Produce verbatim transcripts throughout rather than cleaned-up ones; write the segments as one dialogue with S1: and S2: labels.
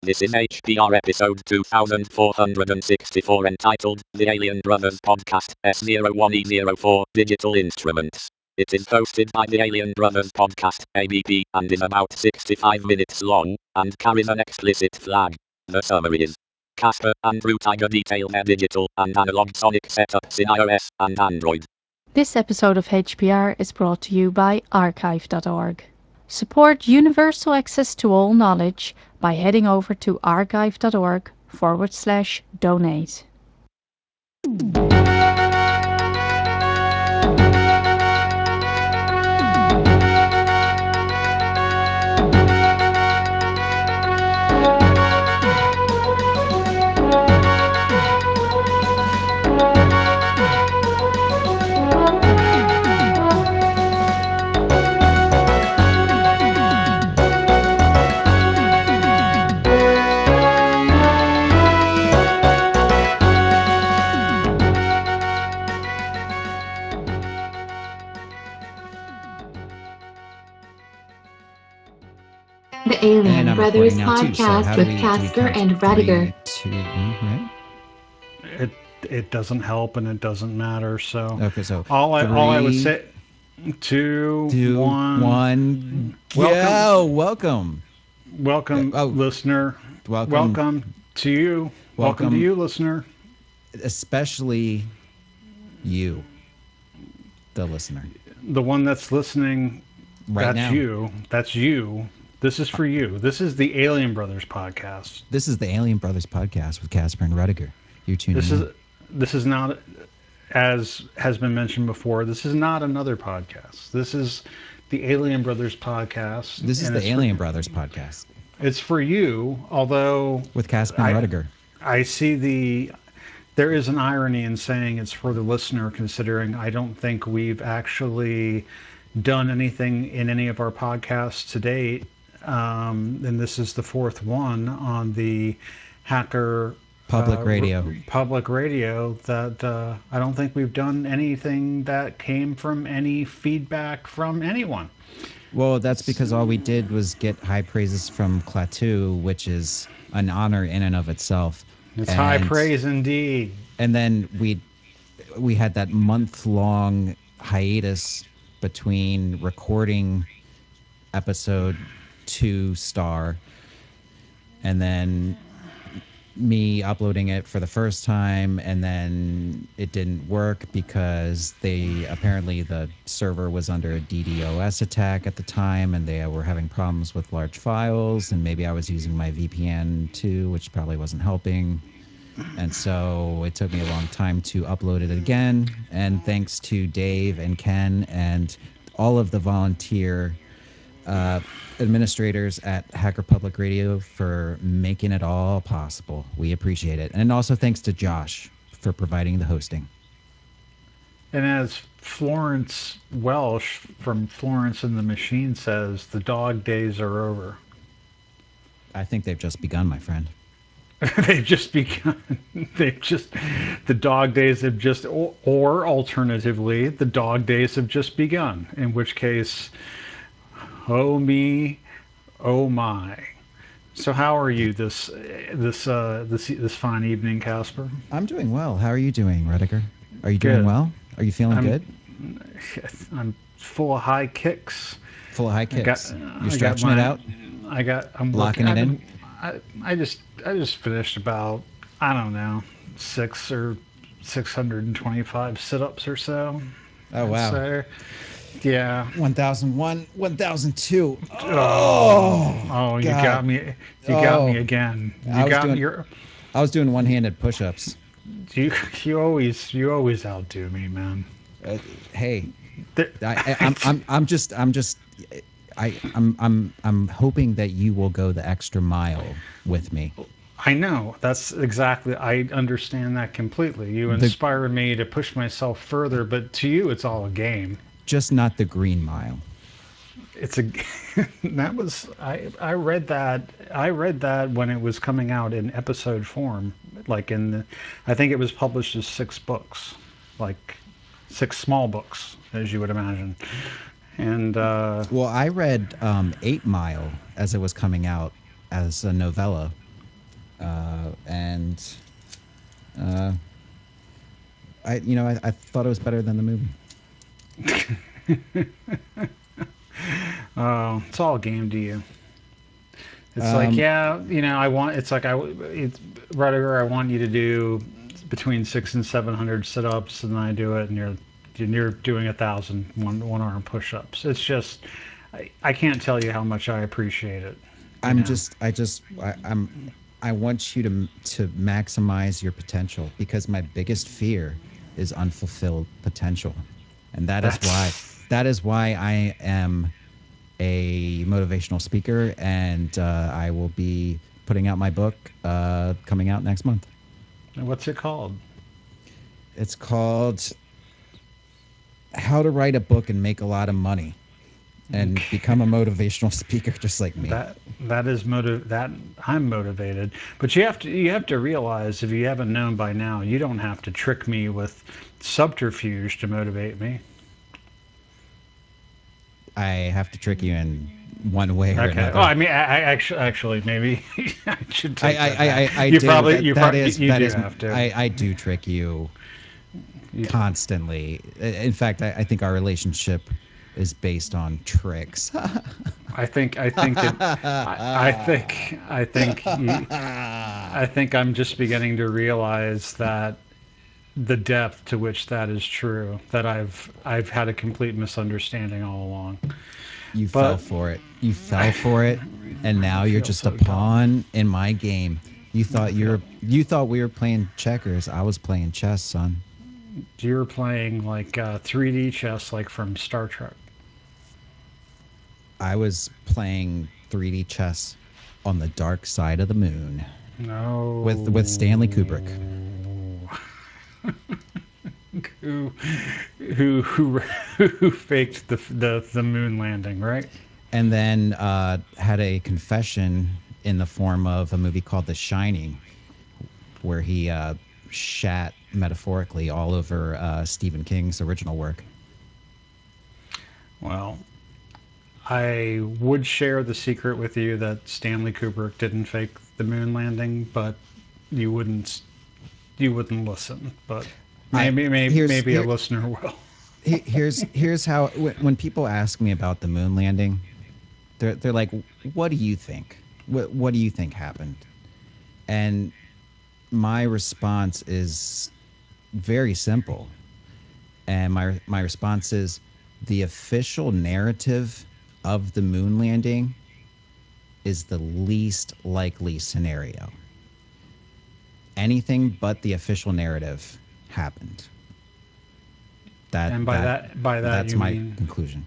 S1: This is H P R episode two thousand four hundred sixty-four entitled The Alien Brothers Podcast S zero one E zero four Digital Instruments. It is hosted by the Alien Brothers Podcast, A B P, and is about sixty-five minutes long, and carries an explicit flag. The summary is Casper and Blue Tiger detail their digital and analog sonic setups in iOS and Android.
S2: This episode of H P R is brought to you by archive dot org. Support universal access to all knowledge by heading over to archive dot org forward slash donate.
S3: The Alien Brothers podcast with Casper and Rediger.
S4: Two, one, right?
S5: It it doesn't help and it doesn't matter. So
S4: Okay, so
S5: all I
S4: three,
S5: all I would say, two,
S4: two,
S5: one,
S4: one.
S5: welcome,
S4: Yo, welcome,
S5: welcome,
S4: oh,
S5: listener.
S4: welcome,
S5: Welcome to you. Welcome, welcome to you, listener.
S4: Especially you, the listener,
S5: the one that's listening.
S4: Right
S5: that's
S4: now.
S5: you. That's you. This is for you. This is the Alien Brothers podcast.
S4: This is the Alien Brothers podcast with Casper and Rediger. You're tuning
S5: this
S4: in.
S5: is this is not, as has been mentioned before, this is not another podcast. This is the Alien Brothers podcast.
S4: This is the Alien for, Brothers podcast.
S5: It's for you, although
S4: with Casper and
S5: I,
S4: Rediger.
S5: I see the there is an irony in saying it's for the listener, considering I don't think we've actually done anything in any of our podcasts to date. Um, and this is the fourth one on the Hacker
S4: Public
S5: uh,
S4: Radio.
S5: R- public radio that uh, I don't think we've done anything that came from any feedback from anyone.
S4: Well, that's because all we did was get high praises from Klaatu, which is an honor in and of itself.
S5: It's
S4: and,
S5: high praise indeed.
S4: And then we we had that month-long hiatus between recording episode two star and then me uploading it for the first time, and then it didn't work because they apparently the server was under a DDoS attack at the time, and they were having problems with large files, and maybe I was using my V P N too, which probably wasn't helping. And so it took me a long time to upload it again. And thanks to Dave and Ken and all of the volunteer uh, administrators at Hacker Public Radio for making it all possible. We appreciate it. And also thanks to Josh for providing the hosting.
S5: And as Florence Welsh from Florence and the Machine says, the dog days are over.
S4: I think they've just begun, my friend.
S5: They've just begun. They've just, the dog days have just, or, or alternatively, the dog days have just begun. In which case, oh me, oh my. So how are you this this uh, this this fine evening, Casper?
S4: I'm doing well. How are you doing, Rediger? Are you
S5: good.
S4: doing well? Are you feeling
S5: I'm,
S4: good?
S5: I'm full of high kicks.
S4: Full of high kicks.
S5: Got,
S4: You're stretching
S5: my,
S4: it out.
S5: I got. I'm
S4: locking
S5: working,
S4: it
S5: I've
S4: in.
S5: Been, I, I just I just finished about I don't know six or six hundred and twenty-five sit-ups or so.
S4: Oh wow.
S5: So, yeah.
S4: one thousand one, one thousand two.
S5: Oh, oh, oh you
S4: God.
S5: got me. You
S4: oh,
S5: got me again. You
S4: I was
S5: got
S4: doing,
S5: me. You're,
S4: I was doing one-handed push-ups.
S5: You you always you always outdo me, man.
S4: Uh, hey,
S5: the,
S4: I, I, I'm I'm I'm just I'm just I I'm I'm I'm hoping that you will go the extra mile with me.
S5: I know. That's exactly. I understand that completely. You inspire the, me to push myself further, but to you, it's all a game.
S4: Just not the green mile.
S5: It's a. That was. I I read that. I read that when it was coming out in episode form, like in. The, I think it was published as six books, like six small books, as you would imagine. And uh,
S4: well, I read um, Eight Mile as it was coming out as a novella. uh, and uh, I, you know, I, I thought it was better than the movie.
S5: Oh, it's all game to you. It's like,
S4: Um,
S5: yeah, you know, I want. It's like I, it's Rudiger. I want you to do between six and seven hundred sit-ups, and I do it, and you're and you're doing a thousand one one arm push-ups. It's just, I, I can't tell you how much I appreciate it. You
S4: I'm
S5: know,
S4: just, I just, I, I'm, I want you to to maximize your potential because my biggest fear is unfulfilled potential, and that is why,
S5: that's
S4: that is why I am a motivational speaker, and uh, I will be putting out my book uh, coming out next month.
S5: what's it called?
S4: It's called How to Write a Book and Make a Lot of Money and
S5: Okay.
S4: Become a Motivational Speaker just like me.
S5: That that is motive. That I'm motivated, but you have to you have to realize if you haven't known by now, you don't have to trick me with subterfuge to motivate me.
S4: I have to trick you in one way or
S5: Okay. Oh,
S4: another.
S5: I mean, I, I actually, actually, maybe I should
S4: I,
S5: take
S4: I,
S5: that
S4: I,
S5: back.
S4: I I
S5: You
S4: do
S5: probably,
S4: that.
S5: you
S4: That
S5: probably,
S4: is
S5: you
S4: that
S5: do
S4: is.
S5: have to.
S4: I, I do trick you
S5: You do.
S4: constantly. In fact, I, I think our relationship is based on tricks.
S5: I think, I think it. I, I think, I think you. I think I'm just beginning to realize that the depth to which that is true. That I've, I've had a complete misunderstanding all along.
S4: You fell
S5: But
S4: for it. You fell for it, and
S5: I
S4: now you're
S5: feel
S4: just a
S5: so dumb.
S4: pawn in my game. You
S5: I
S4: thought
S5: feel
S4: you're you thought we were playing checkers. I was playing chess, son.
S5: you're playing like uh, three D chess, like from Star Trek.
S4: I was playing three D chess on the dark side of the moon with with Stanley Kubrick.
S5: No. who who who who faked the the the moon landing, right?
S4: And then uh, had a confession in the form of a movie called The Shining, where he uh, shat metaphorically all over uh, Stephen King's original work.
S5: Well, I would share the secret with you that Stanley Kubrick didn't fake the moon landing, but you wouldn't you wouldn't listen. But
S4: I
S5: maybe maybe
S4: here's
S5: maybe a
S4: here
S5: listener will.
S4: here's here's how when, when people ask me about the moon landing, they're they're like, "What do you think? What what do you think happened?" And my response is very simple. And my my response is the official narrative of the moon landing is the least likely scenario. Anything but the official narrative happened. That
S5: And by
S4: that
S5: that by that
S4: that's
S5: you
S4: my
S5: mean,
S4: conclusion.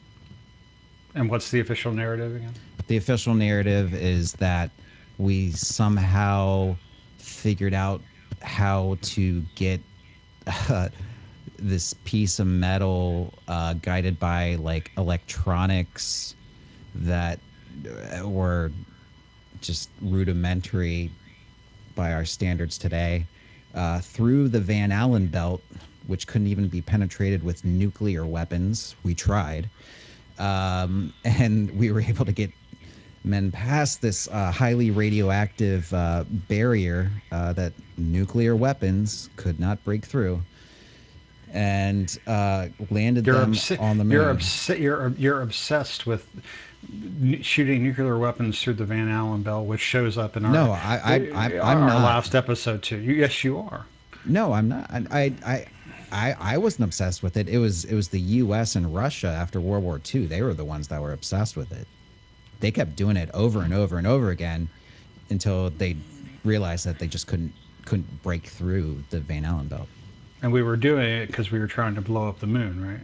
S5: and what's the official narrative again?
S4: The official narrative is that we somehow figured out how to get uh, this piece of metal uh, guided by like electronics that uh, were just rudimentary by our standards today uh, through the Van Allen belt, which couldn't even be penetrated with nuclear weapons. We tried. Um, and we were able to get men past this uh, highly radioactive uh, barrier uh, that nuclear weapons could not break through and uh, landed
S5: You're
S4: them
S5: obs-
S4: on the
S5: you're
S4: moon.
S5: obs- you're you're obsessed with n- shooting nuclear weapons through the Van Allen belt, which shows up in our
S4: No, I, I, I
S5: uh, our,
S4: I'm
S5: our
S4: not.
S5: last episode too. You, yes, you are.
S4: No, I'm not. I, I, I, I wasn't obsessed with it. It was, it was the U S and Russia after World War Two. They were the ones that were obsessed with it. They kept doing it over and over and over again until they realized that they just couldn't couldn't break through the Van Allen belt.
S5: And we were doing it because we were trying to blow up the moon, right?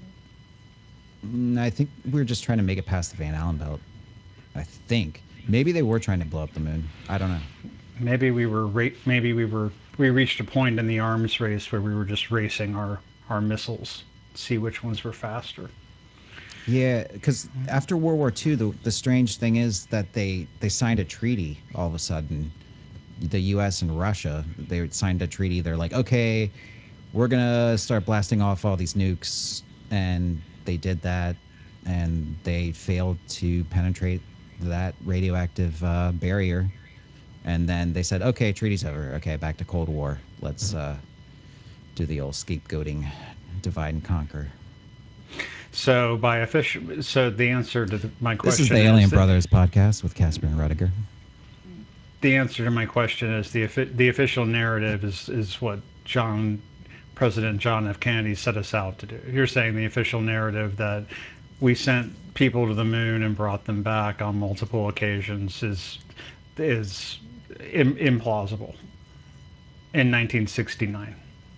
S4: Mm, I think we were just trying to make it past the Van Allen belt. I think maybe they were trying to blow up the moon. I don't know.
S5: Maybe we were ra- maybe we were we reached a point in the arms race where we were just racing our our missiles, see which ones were faster.
S4: Yeah, because after World War Two, the the strange thing is that they they signed a treaty all of a sudden. The U S and Russia, they signed a treaty. They're like, okay, we're gonna start blasting off all these nukes, and they did that, and they failed to penetrate that radioactive uh, barrier, And then they said, okay, treaty's over. Okay, back to Cold War. Let's uh, do the old scapegoating, divide and conquer.
S5: So by official, so the answer to the, my question
S4: This is the Alien
S5: is that,
S4: Brothers podcast with Casper and Rudiger.
S5: the answer to my question is the the official narrative is is what John President John F. Kennedy set us out to do. You're saying the official narrative that we sent people to the moon and brought them back on multiple occasions is is Im- implausible in nineteen sixty-nine.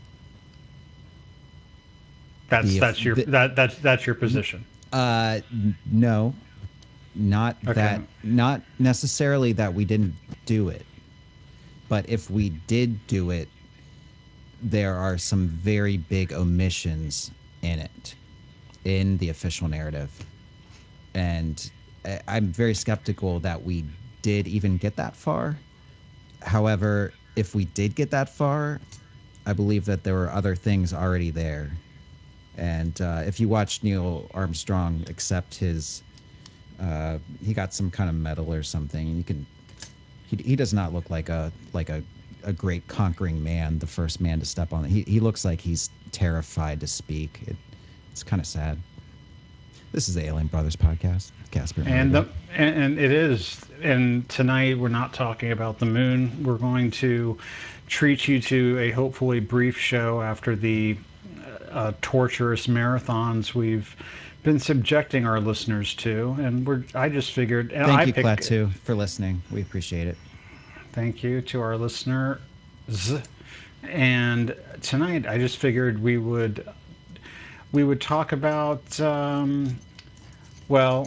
S5: That's
S4: The-
S5: that's your
S4: the-
S5: that that's that's your position.
S4: Uh, n- no, not
S5: Okay.
S4: that. Not necessarily that we didn't do it, but if we did do it, there are some very big omissions in it, in the official narrative, and I- I'm very skeptical that we did even get that far. However, if we did get that far, I believe that there were other things already there. And uh, if you watch Neil Armstrong accept his, uh, he got some kind of medal or something, and you can, he, he does not look like a like a, a great conquering man, the first man to step on it. He he looks like he's terrified to speak. It, it's kind of sad. This is the Alien Brothers podcast, Casper.
S5: And the, and, and it is. And tonight we're not talking about the moon. We're going to treat you to a hopefully brief show after the uh, torturous marathons we've been subjecting our listeners to. And we're. I just figured. And
S4: Thank
S5: I
S4: you,
S5: pick,
S4: Klaatu, for listening. We appreciate it.
S5: Thank you to our listeners. And tonight I just figured we would we would talk about. Um, well.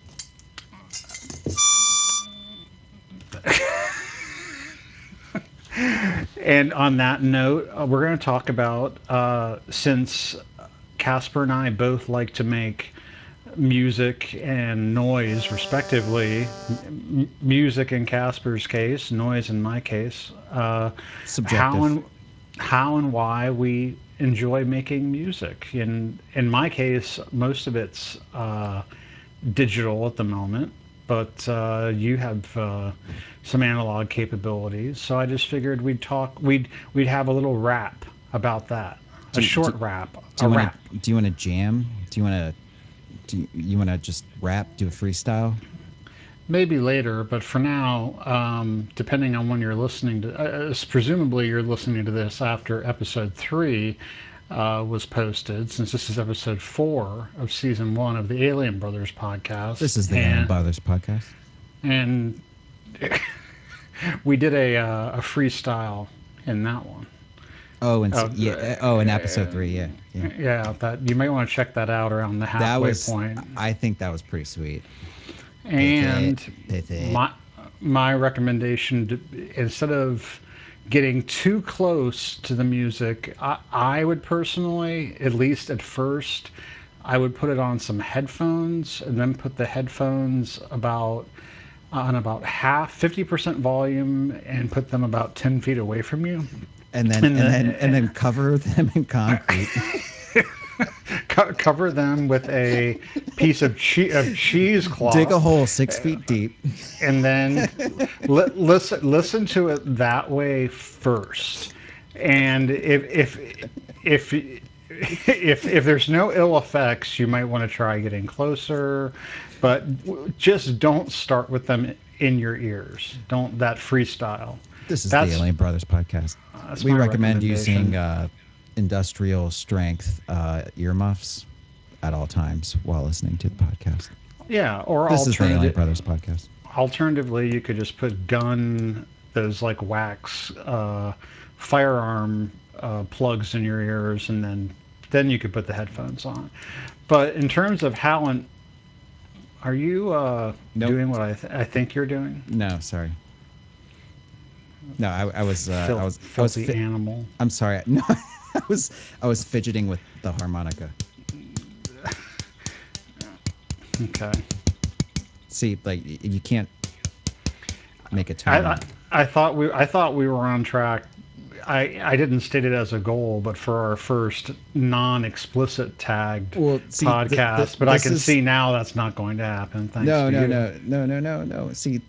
S5: And on that note, uh, we're going to talk about, uh, since Casper and I both like to make music and noise, respectively, m- music in Casper's case, noise in my case, uh,
S4: Subjective.
S5: how and how and why we enjoy making music. In in my case, most of it's uh, digital at the moment, but uh, you have uh, some analog capabilities. So I just figured we'd talk. We'd we'd have a little rap about that. A
S4: Do-
S5: short
S4: do-
S5: rap.
S4: Do
S5: A
S4: you want
S5: rap.
S4: to? Do you want to jam? Do you want to? Do you, you want to just rap? Do a freestyle?
S5: Maybe later, but for now, um, depending on when you're listening to, uh, uh, presumably you're listening to this after episode three uh, was posted, since this is episode four of season one of the Alien Brothers podcast.
S4: This is the
S5: and,
S4: Alien Brothers podcast.
S5: And we did a, uh, a freestyle in that one.
S4: Oh, and so,
S5: Uh,
S4: yeah. Oh, in episode three, yeah, yeah.
S5: Yeah, that you might want to check that out around the
S4: That
S5: halfway
S4: was.
S5: point.
S4: I think that was pretty sweet.
S5: And
S4: Pith it.
S5: my my recommendation, to, instead of getting too close to the music, I, I would personally, at least at first, I would put it on some headphones and then put the headphones about on about half, fifty percent volume, and put them about ten feet away from you.
S4: And then
S5: And
S4: and
S5: the-
S4: then and then cover them in concrete.
S5: Co- cover them with a piece of, che- of cheesecloth.
S4: Dig a hole six feet deep.
S5: And then li- listen listen to it that way first. And if if if if if there's no ill effects, you might want to try getting closer, but just don't start with them in your ears. Don't that freestyle.
S4: This is
S5: That's
S4: the Alien Brothers podcast.
S5: that's
S4: We
S5: my
S4: recommend
S5: recommendation.
S4: using uh, industrial strength uh, earmuffs at all times while listening to the podcast.
S5: Yeah, or
S4: This is the Alien
S5: alternative,
S4: Brothers podcast.
S5: alternatively, you could just put gun, those like wax uh, firearm uh, plugs in your ears, and then then you could put the headphones on. But in terms of how and are you uh,
S4: Nope.
S5: doing what I, th- I think you're doing?
S4: No, sorry. No, I, I was, uh,
S5: Fil-
S4: I was, I was.
S5: filthy
S4: Fi-
S5: animal.
S4: I'm sorry. No, I was, I was fidgeting with the harmonica.
S5: Okay.
S4: See, like y- you can't make a tone.
S5: I, I I thought we I thought we were on track. I I didn't state it as a goal, but for our first non-explicit tagged
S4: Well, see, th- th-
S5: podcast. But I
S4: this
S5: can
S4: is-
S5: see now that's not going to happen. Thanks
S4: no,
S5: to
S4: no,
S5: you.
S4: no, no, no, no, no. See,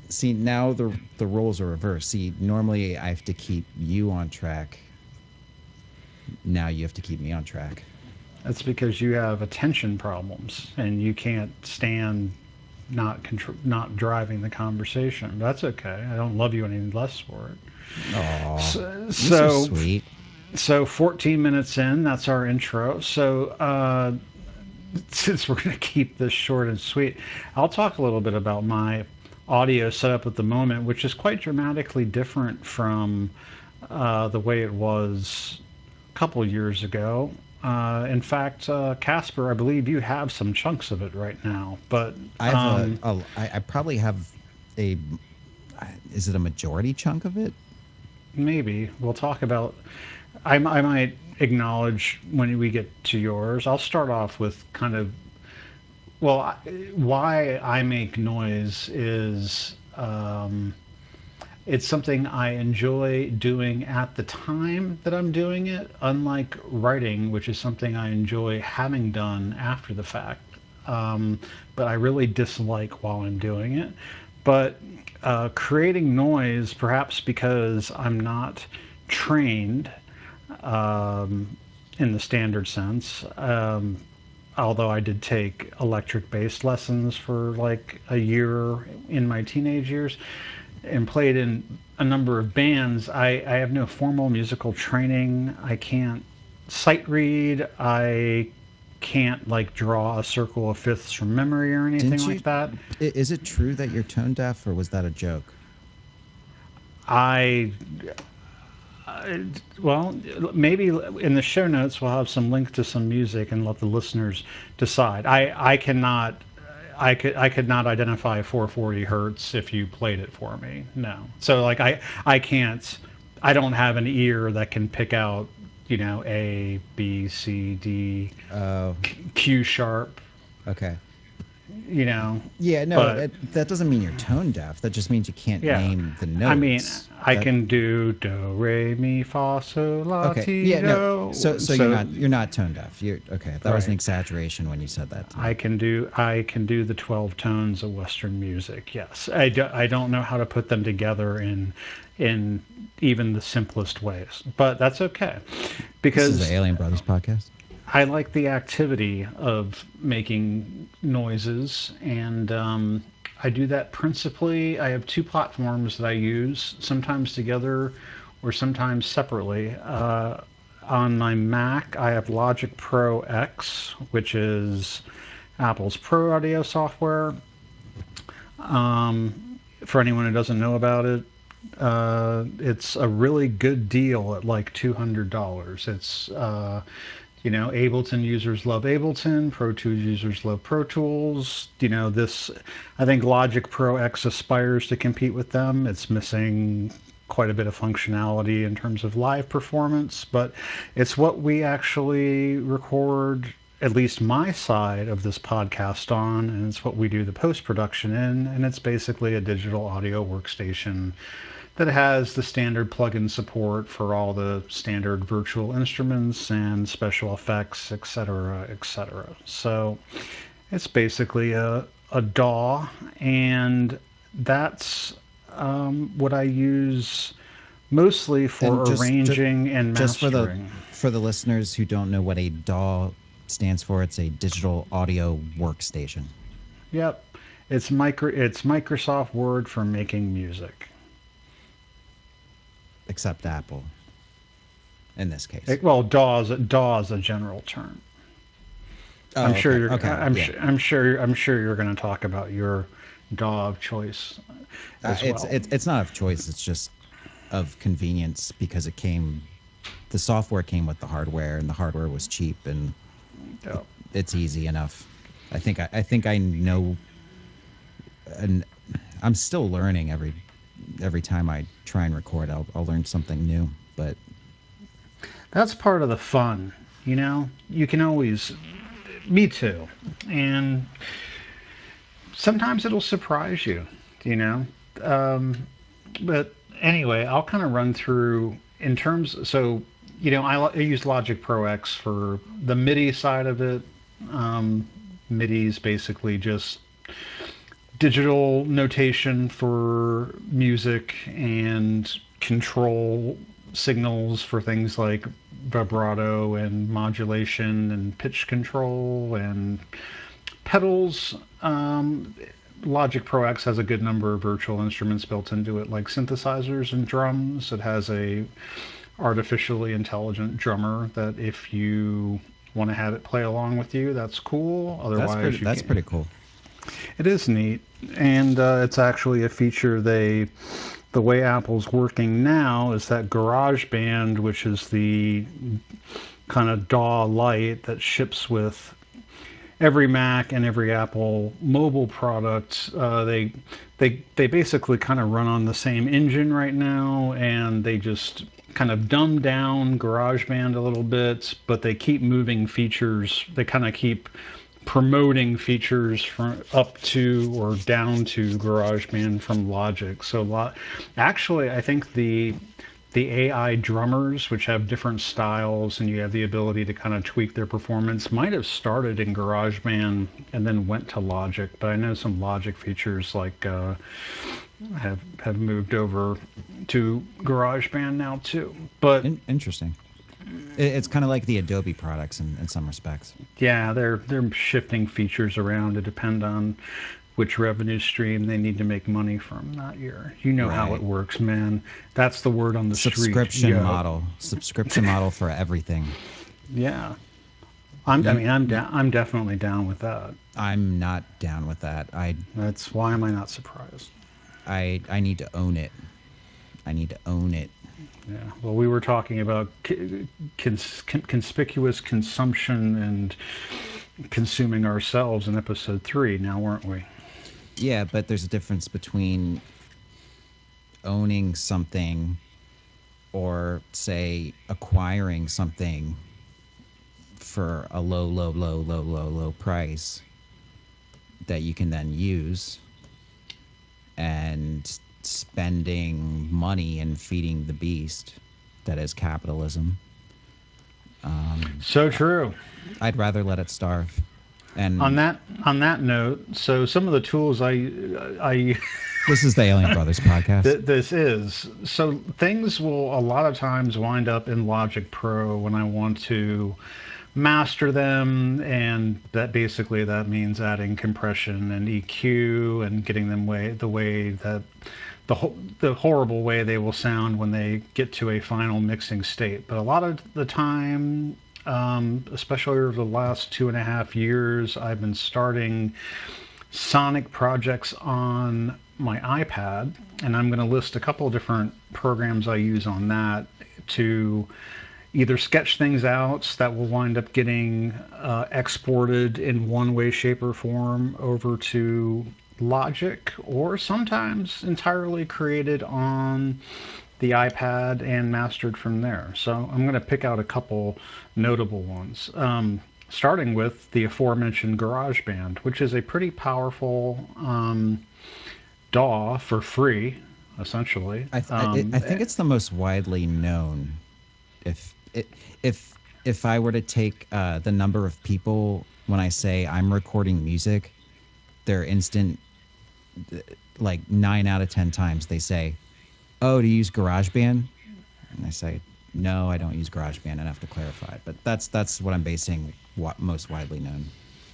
S4: See, now the the roles are reversed. See, normally I have to keep you on track. Now you have to keep me on track.
S5: That's because you have attention problems and you can't stand not contr- not driving the conversation. That's okay. I don't love you any less for it.
S4: Oh,
S5: So,
S4: so
S5: so,
S4: sweet.
S5: so fourteen minutes in, that's our intro. So, uh, since we're going to keep this short and sweet, I'll talk a little bit about my audio setup at the moment, which is quite dramatically different from uh, the way it was a couple years ago. Uh, in fact, uh, Casper, I believe you have some chunks of it right now, but
S4: I have
S5: um,
S4: a, a I, I probably have a. Is it a majority chunk of it?
S5: maybe we'll talk about. I, I might acknowledge when we get to yours. I'll start off with kind of well, I- why I make noise is um, it's something I enjoy doing at the time that I'm doing it, unlike writing, which is something I enjoy having done after the fact. Um, but I really dislike while I'm doing it. But uh, creating noise, perhaps because I'm not trained um, in the standard sense, um, although I did take electric bass lessons for like a year in my teenage years and played in a number of bands. I, I have no formal musical training. I can't sight read. I can't like draw a circle of fifths from memory or anything
S4: Didn't you?
S5: like that.
S4: Is it true that you're tone deaf, or was that a joke?
S5: I Uh, well, maybe in the show notes we'll have some link to some music and let the listeners decide. I, I cannot, I could I could not identify four hundred forty hertz if you played it for me. No. So like I I can't. I don't have an ear that can pick out you know A B C D
S4: Oh,
S5: Q sharp.
S4: okay.
S5: You know,
S4: Yeah, no,
S5: but
S4: that that doesn't mean you're tone deaf. That just means you can't
S5: yeah.
S4: name the
S5: I mean,
S4: notes.
S5: I
S4: That
S5: can do do re mi fa sol la
S4: okay.
S5: ti
S4: Yeah, no.
S5: do.
S4: So so you're
S5: So
S4: not you're not tone deaf. You're okay. That was an
S5: right.
S4: exaggeration when you said that to
S5: I
S4: me.
S5: can do I can do the twelve tones of Western music. Yes, I, do, I don't know how to put them together in in even the simplest ways, but that's okay
S4: This is the
S5: because
S4: Alien Brothers podcast.
S5: I like the activity of making noises, and um, I do that principally. I have two platforms that I use, sometimes together or sometimes separately. Uh, on my Mac, I have Logic Pro X, which is Apple's Pro Audio software. Um, for anyone who doesn't know about it, uh, it's a really good deal at like two hundred dollars. It's uh, you know, Ableton users love Ableton, Pro Tools users love Pro Tools. You know, this, I think Logic Pro X aspires to compete with them. It's missing quite a bit of functionality in terms of live performance, but it's what we actually record at least my side of this podcast on, and it's what we do the post production in, and it's basically a digital audio workstation that has the standard plugin support for all the standard virtual instruments and special effects, et cetera, et cetera. So it's basically a, a D A W, and that's um, what I use mostly
S4: And
S5: for
S4: just just
S5: arranging and
S4: just for the
S5: mastering.
S4: for the listeners who don't know what a D A W stands for, it's a digital audio workstation.
S5: Yep, it's micro. It's Microsoft Word for making music.
S4: Except Apple in this case.
S5: It, well, D A W is, D A W is a general term. I'm
S4: Oh,
S5: sure
S4: okay.
S5: you're.
S4: Okay.
S5: I'm
S4: Yeah.
S5: sure. I'm sure. I'm sure you're going to talk about your D A W of choice
S4: Uh,
S5: as
S4: it's
S5: well.
S4: it's it's not of choice. It's just of convenience because it came. The software came with the hardware, and the hardware was cheap, and
S5: Yeah.
S4: it's easy enough. I think I, I think I know, and I'm still learning every every time I try and record. I'll I'll learn something new. But
S5: That's part of the fun, you know. You can always. Me too, and sometimes it'll surprise you, you know. Um, but anyway, I'll kind of run through in terms. So, you know, I, I use Logic Pro X for the MIDI side of it. Um, MIDI is basically just digital notation for music and control signals for things like vibrato and modulation and pitch control and pedals. Um, Logic Pro X has a good number of virtual instruments built into it, like synthesizers and drums. It has a artificially intelligent drummer that if you want to have it play along with you, that's cool. Otherwise,
S4: That's pretty.
S5: you
S4: That's
S5: can.
S4: pretty cool.
S5: It is neat, and uh, it's actually a feature they. The way Apple's working now is that GarageBand, which is the kind of D A W Lite that ships with every Mac and every Apple mobile product, uh, they they they basically kind of run on the same engine right now, and they just kind of dumb down GarageBand a little bit, but they keep moving features. They kind of keep promoting features from up to or down to GarageBand from Logic. So, lo- actually, I think the the A I drummers, which have different styles and you have the ability to kind of tweak their performance, might have started in GarageBand and then went to Logic. But I know some Logic features like uh, have have moved over to GarageBand now too. But
S4: In, interesting. It, it's kind of like the Adobe products in, in some respects.
S5: yeah, they're they're shifting features around to depend on which revenue stream they need to make money from that year. You know how it
S4: Right.
S5: works, man. That's the word on the street.
S4: Subscription
S5: Yo.
S4: model. Subscription model for everything.
S5: Yeah. I'm, I
S4: You,
S5: mean, I'm down. I'm definitely down with that.
S4: I'm not down with that. I
S5: That's why am I not surprised?
S4: I I need to own it. I need to own it.
S5: Yeah. Well, we were talking about cons- conspicuous consumption and consuming ourselves in episode three. Now, weren't we?
S4: Yeah, but there's a difference between owning something or say acquiring something for a low, low, low, low, low, low price that you can then use and spending money and feeding the beast that is capitalism.
S5: So true.
S4: I'd rather let it starve.
S5: On
S4: And
S5: that on that note, so some of the tools I I
S4: this is the Alien Brothers podcast.
S5: th- this is so things will a lot of times wind up in Logic Pro when I want to master them, and that basically that means adding compression and E Q and getting them way the way that the ho- the horrible way they will sound when they get to a final mixing state. But a lot of the time, um, especially over the last two and a half years, I've been starting Sonic projects on my iPad, and I'm going to list a couple of different programs I use on that to either sketch things out that will wind up getting uh, exported in one way, shape, or form over to Logic, or sometimes entirely created on the iPad and mastered from there. So I'm going to pick out a couple notable ones. Um, starting with the aforementioned GarageBand, which is a pretty powerful um, D A W for free, essentially.
S4: I th- I, it,
S5: Um,
S4: I think it's the most widely known. If it if if I were to take uh, the number of people when I say I'm recording music, their instant like nine out of ten times they say, "Oh, do you use GarageBand?" And I say, "No, I don't use GarageBand." I have to clarify, but that's that's what I'm basing what most widely known.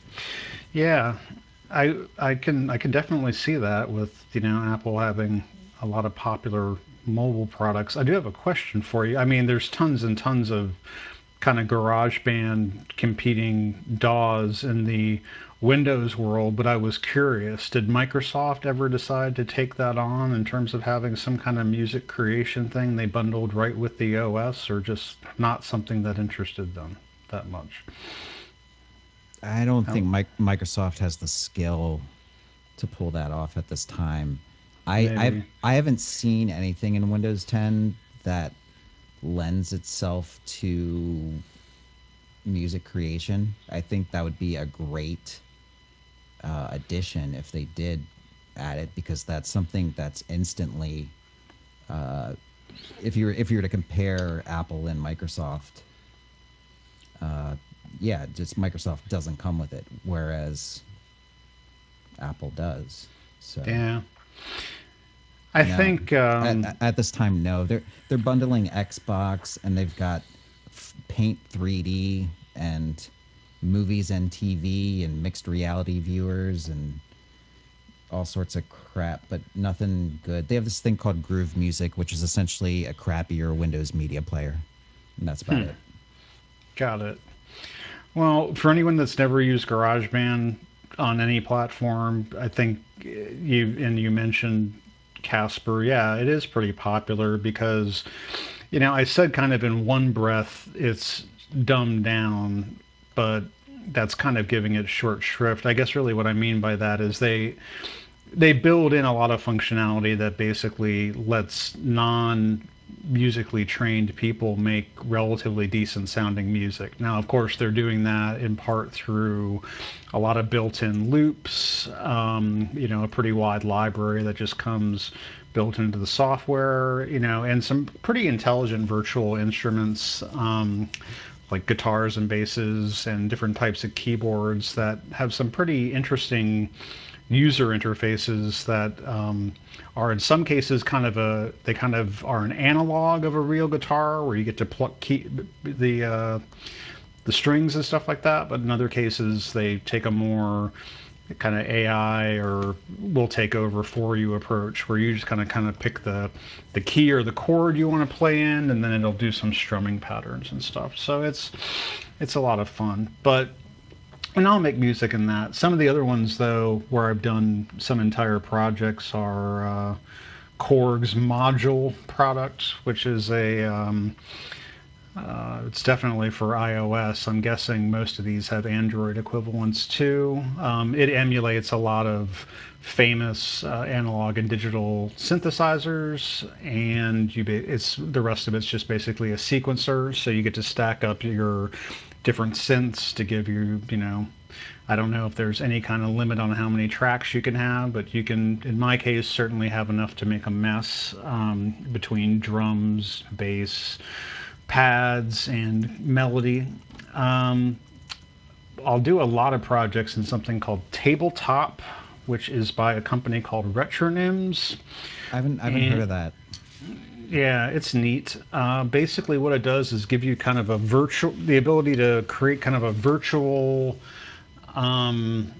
S5: Yeah, I I can I can definitely see that with you know Apple having a lot of popular mobile products. I do have a question for you. I mean, there's tons and tons of kind of GarageBand competing D A Ws in the Windows world, but I was curious, did Microsoft ever decide to take that on in terms of having some kind of music creation thing they bundled right with the O S, or just not something that interested them that much?
S4: I don't
S5: How,
S4: think Mi- Microsoft has the skill to pull that off at this time. I I've,
S5: maybe.
S4: I haven't seen anything in Windows ten that lends itself to music creation. I think that would be a great uh, addition if they did add it because that's something that's instantly. Uh, if you're if you were to compare Apple and Microsoft, uh, yeah, just Microsoft doesn't come with it, whereas Apple does. So
S5: yeah. I
S4: no,
S5: think um,
S4: at, at this time, no. They're they're bundling Xbox, and they've got f- Paint three D and movies and T V and mixed reality viewers and all sorts of crap, but nothing good. They have this thing called Groove Music, which is essentially a crappier Windows Media Player, and that's about
S5: hmm,
S4: it.
S5: got it. Well, for anyone that's never used GarageBand on any platform, I think you and you mentioned Casper. Yeah, it is pretty popular because, you know, I said kind of in one breath it's dumbed down, but that's kind of giving it short shrift. I guess really what I mean by that is they they build in a lot of functionality that basically lets non musically trained people make relatively decent sounding music. Now, of course, they're doing that in part through a lot of built-in loops, um, you know, a pretty wide library that just comes built into the software, you know, and some pretty intelligent virtual instruments. Um, like guitars and basses and different types of keyboards that have some pretty interesting user interfaces that um, are in some cases kind of a they kind of are an analog of a real guitar where you get to pluck key the uh, the strings and stuff like that, but in other cases they take a more kind of A I or will take over for you approach where you just kind of kind of pick the the key or the chord you want to play in, and then it'll do some strumming patterns and stuff. So it's it's a lot of fun. But and I'll make music in that. Some of the other ones, though, where I've done some entire projects are uh, Korg's Module product, which is a um, uh, it's definitely for iOS. I'm guessing most of these have Android equivalents too. Um, it emulates a lot of famous uh, analog and digital synthesizers, and you ba- it's the rest of it's just basically a sequencer. So you get to stack up your different synths to give you, you know, I don't know if there's any kind of limit on how many tracks you can have, but you can, in my case, certainly have enough to make a mess um, between drums, bass, pads, and melody. Um, I'll do a lot of projects in something called Tabletop, which is by a company called Retronyms.
S4: I haven't I haven't heard
S5: And
S4: of that.
S5: yeah, it's neat. Uh, basically, what it does is give you kind of a virtual, the ability to create kind of a virtual um,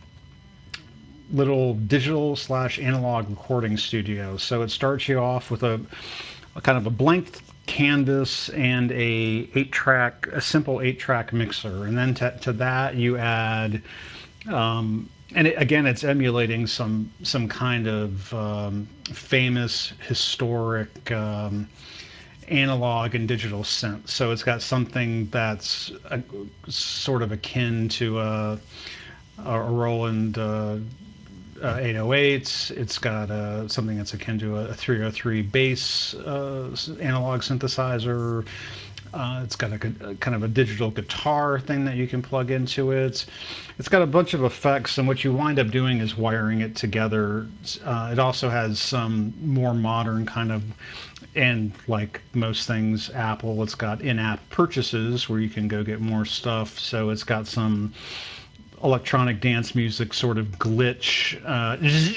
S5: little digital slash analog recording studio. So it starts you off with a, a kind of a blank canvas and a eight track, a simple eight track mixer, and then to, to that you add, um, and it, again, it's emulating some some kind of um, famous historic. Um, analog and digital synth. So it's got something that's a, sort of akin to a, a Roland uh, uh, eight oh eights. It's got uh, something that's akin to a three oh three bass uh, analog synthesizer. Uh, it's got a, a kind of a digital guitar thing that you can plug into it. It's got a bunch of effects, and what you wind up doing is wiring it together. Uh, it also has some more modern kind of, and like most things Apple, it's got in-app purchases where you can go get more stuff. So it's got some electronic dance music sort of glitch uh,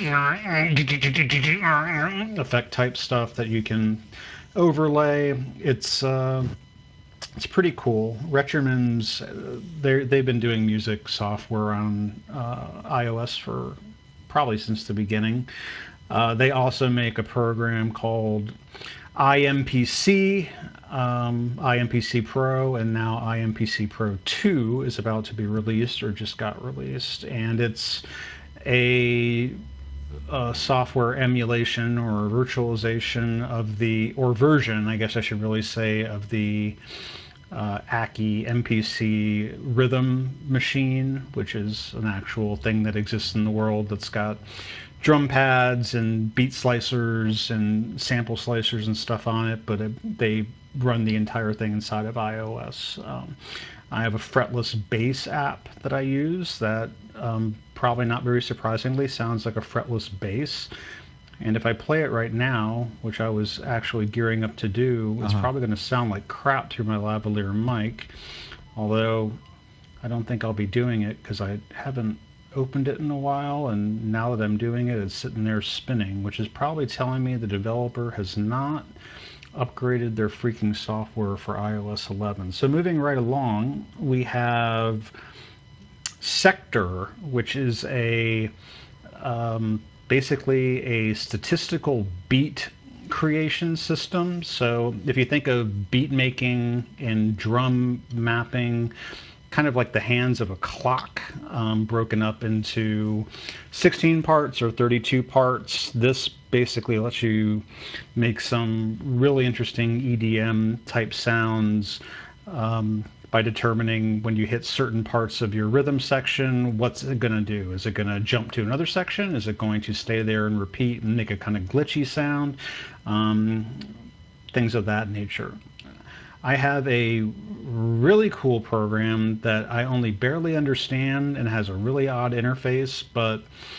S5: effect type stuff that you can overlay. It's uh, it's pretty cool. Retromans, uh, they they've been doing music software on uh, iOS for probably since the beginning. Uh, they also make a program called I M P C, um, I M P C Pro, and now I M P C Pro two is about to be released or just got released. And it's a, a software emulation or virtualization of the, or version, I guess I should really say, of the uh, A C I M P C rhythm machine, which is an actual thing that exists in the world that's got drum pads and beat slicers and sample slicers and stuff on it, but it, they run the entire thing inside of iOS. Um, I have a fretless bass app that I use that um, probably not very surprisingly sounds like a fretless bass. And if I play it right now, which I was actually gearing up to do, it's
S4: Uh-huh.
S5: probably going to sound like crap through my lavalier mic. Although I don't think I'll be doing it because I haven't opened it in a while, and now that I'm doing it, it's sitting there spinning, which is probably telling me the developer has not upgraded their freaking software for i O S eleven. So moving right along, we have Sector, which is a um, basically a statistical beat creation system. So if you think of beat making and drum mapping, kind of like the hands of a clock, um, broken up into sixteen parts or thirty-two parts. This basically lets you make some really interesting E D M type sounds um, by determining when you hit certain parts of your rhythm section, what's it going to do? Is it going to jump to another section? Is it going to stay there and repeat and make a kind of glitchy sound? Um, things of that nature. I have a really cool program that I only barely understand and has a really odd interface, but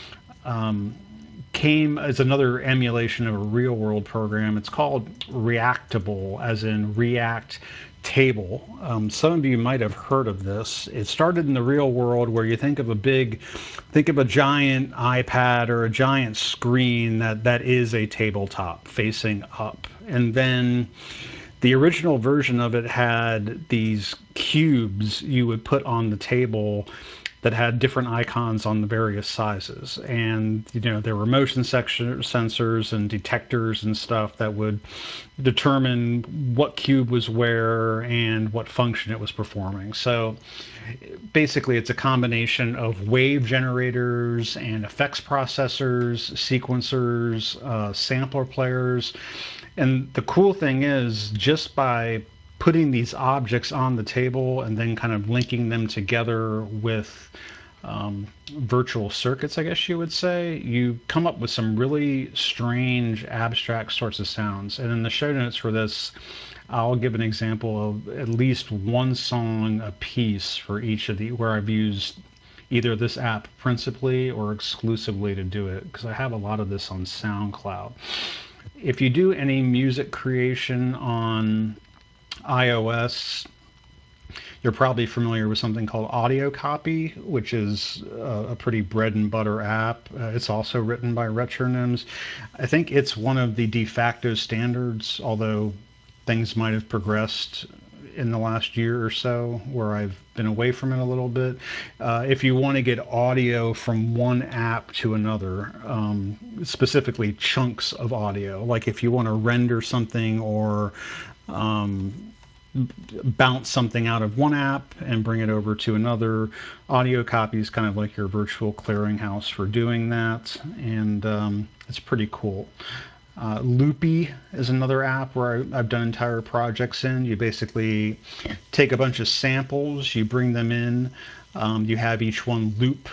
S5: um, came as another emulation of a real world program. It's called Reactable, as in React Table. Um, some of you might have heard of this. It started in the real world where you think of a big, think of a giant iPad or a giant screen that, that is a tabletop facing up. And then the original version of it had these cubes you would put on the table that had different icons on the various sizes. And, you know, there were motion section sensors and detectors and stuff that would determine what cube was where and what function it was performing. So basically it's a combination of wave generators and effects processors, sequencers, uh, sampler players. And the cool thing is, just by putting these objects on the table and then kind of linking them together with um, virtual circuits, I guess you would say, you come up with some really strange, abstract sorts of sounds. And in the show notes for this, I'll give an example of at least one song a piece for each of the, where I've used either this app principally or exclusively to do it, because I have a lot of this on SoundCloud. If you do any music creation on iOS, you're probably familiar with something called Audio Copy, which is a, a pretty bread and butter app. Uh, it's also written by Retronyms. I think it's one of the de facto standards, although things might have progressed in the last year or so where I've been away from it a little bit. Uh, if you want to get audio from one app to another, um, specifically chunks of audio, like if you want to render something or um, bounce something out of one app and bring it over to another, Audio Copy is kind of like your virtual clearinghouse for doing that, and um, it's pretty cool. Uh, Loopy is another app where I, I've done entire projects in. You basically take a bunch of samples, you bring them in, um, you have each one loop.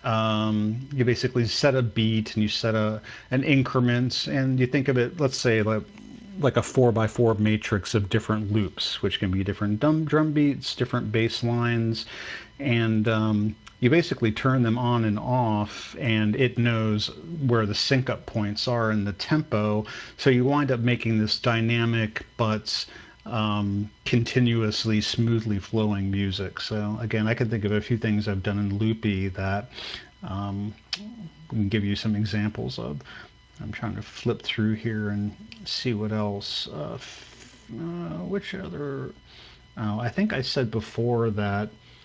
S5: Um, you basically set a beat and you set a an increment, and you think of it, let's say, like, like a four by four matrix of different loops, which can be different drum, drum beats, different bass lines, and um, you basically turn them on and off, and it knows where the sync up points are in the tempo. So you wind up making this dynamic but um, continuously smoothly flowing music. So again, I can think of a few things I've done in Loopy that um, can give you some examples of. I'm trying to flip through here and see what else. Uh, f- uh, which other? Oh, I think I said before that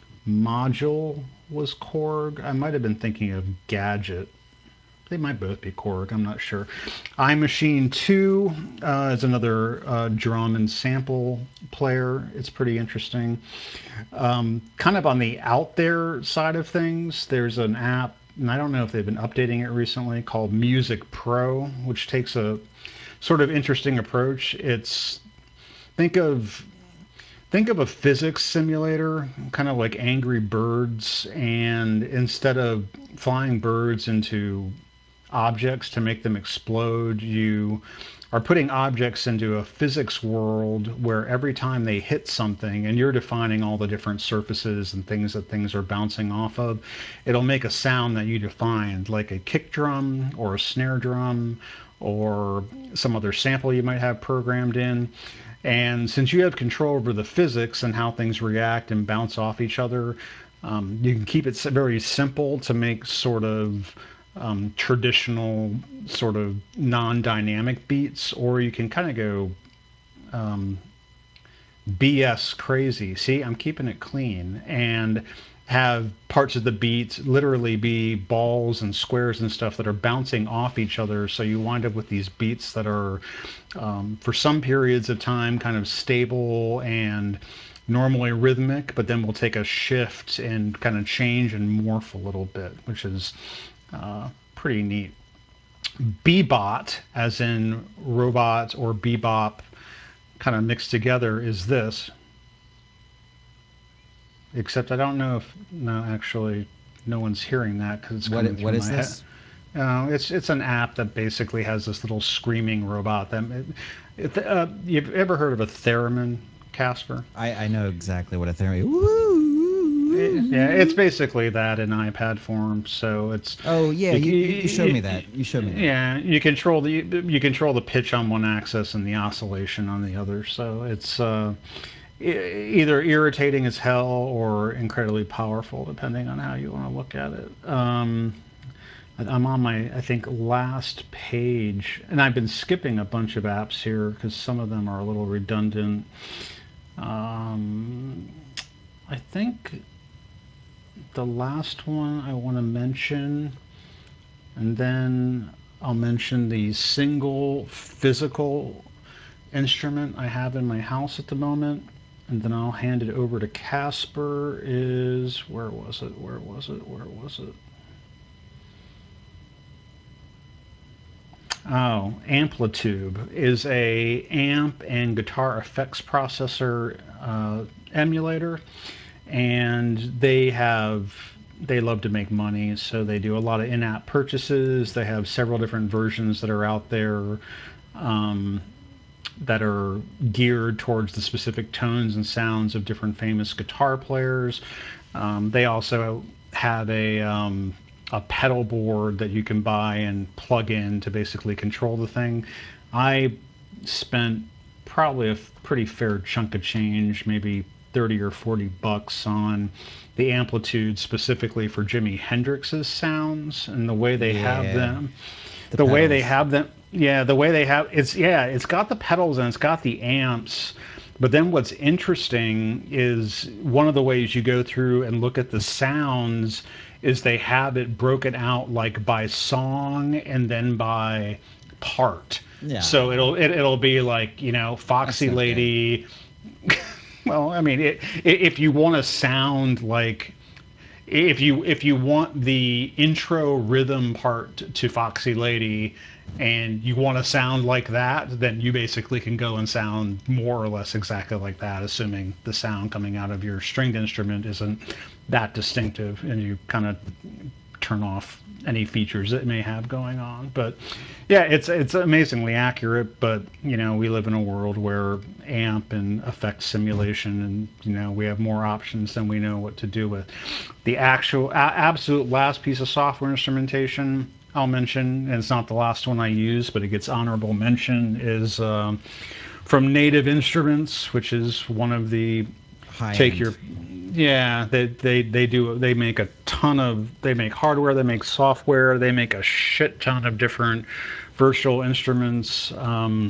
S5: Module was Korg. I might have been thinking of Gadget. They might both be Korg. I'm not sure. iMachine two uh, is another uh, drum and sample player. It's pretty interesting. Um, kind of on the out there side of things, there's an app, and I don't know if they've been updating it recently, called Music Pro, which takes a sort of interesting approach. It's think of think of a physics simulator, kind of like Angry Birds, and instead of flying birds into objects to make them explode, you are putting objects into a physics world where every time they hit something, and you're defining all the different surfaces and things that things are bouncing off of, it'll make a sound that you defined, like a kick drum or a snare drum or some other sample you might have programmed in. And since you have control over the physics and how things react and bounce off each other, Um, you can keep it very simple to make sort of um, traditional, sort of non-dynamic beats, or you can kind of go um, B S crazy. See, I'm keeping it clean and have parts of the beats literally be balls and squares and stuff that are bouncing off each other. So you wind up with these beats that are, um, for some periods of time, kind of stable and normally rhythmic, but then we'll take a shift and kind of change and morph a little bit, which is uh, pretty neat. Bebot, as in robot or bebop, kind of mixed together, is this. Except I don't know if no, actually, no one's hearing that because it's
S4: What
S5: coming
S4: what
S5: through
S4: is
S5: my head.
S4: this?
S5: Uh, it's it's an app that basically has this little screaming robot. That it, it, uh, you've ever heard of a theremin, Casper?
S4: I I know exactly what a theory.
S5: It- yeah, it's basically that in iPad form. So it's
S4: Oh yeah,
S5: you,
S4: you, you you showed me
S5: you,
S4: that. You showed me that.
S5: yeah, you control the you control the pitch on one axis and the oscillation on the other. So it's uh, either irritating as hell or incredibly powerful, depending on how you want to look at it. Um, I'm on my, I think, last page, and I've been skipping a bunch of apps here because some of them are a little redundant. Um, I think the last one I want to mention, and then I'll mention the single physical instrument I have in my house at the moment, and then I'll hand it over to Casper. Is where was it? Where was it? Where was it? Oh, Amplitude is a amp and guitar effects processor uh, emulator, and they have they love to make money, so they do a lot of in-app purchases. They have several different versions that are out there. Um, that are geared towards the specific tones and sounds of different famous guitar players. Um, they also have a um, a pedal board that you can buy and plug in to basically control the thing. I spent probably a pretty fair chunk of change, maybe thirty or forty bucks on the Amplitude specifically for Jimi Hendrix's sounds and the way they have
S4: Yeah,
S5: them
S4: the
S5: the way they
S4: pedals.
S5: have them yeah the way they have it's yeah it's got the pedals and it's got the amps, but then what's interesting is one of the ways you go through and look at the sounds is they have it broken out like by song and then by part. So
S4: Yeah,
S5: it'll it, it'll be like, you know,
S4: that's
S5: Foxy
S4: no good.
S5: Lady. Well, I mean, it, if you want to sound like if you if you want the intro rhythm part to Foxy Lady and you want to sound like that, then you basically can go and sound more or less exactly like that, assuming the sound coming out of your stringed instrument isn't that distinctive and you kind of turn off any features it may have going on. But yeah, it's it's amazingly accurate. But you know, we live in a world where amp and effect simulation, and you know, we have more options than we know what to do with. The actual a- absolute last piece of software instrumentation I'll mention, and it's not the last one I use, but it gets honorable mention, is um, from Native Instruments, which is one of the
S4: High
S5: take your
S4: end.
S5: yeah they, they they do they make a ton of they make hardware, they make software, they make a shit ton of different virtual instruments. um,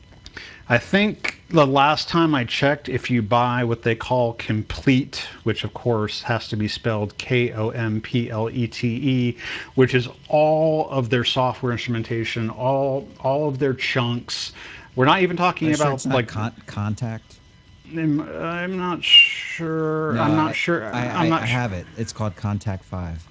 S5: I think the last time I checked, if you buy what they call Komplete, which of course has to be spelled K O M P L E T E, which is all of their software instrumentation, all all of their chunks. We're not even
S4: Are
S5: talking
S4: you sure it's
S5: about
S4: not
S5: like
S4: con- contact?
S5: I'm, I'm not sure.
S4: No,
S5: I'm not
S4: I,
S5: sure.
S4: I
S5: I'm
S4: I
S5: not
S4: I
S5: sure.
S4: have it. It's called Contact Five.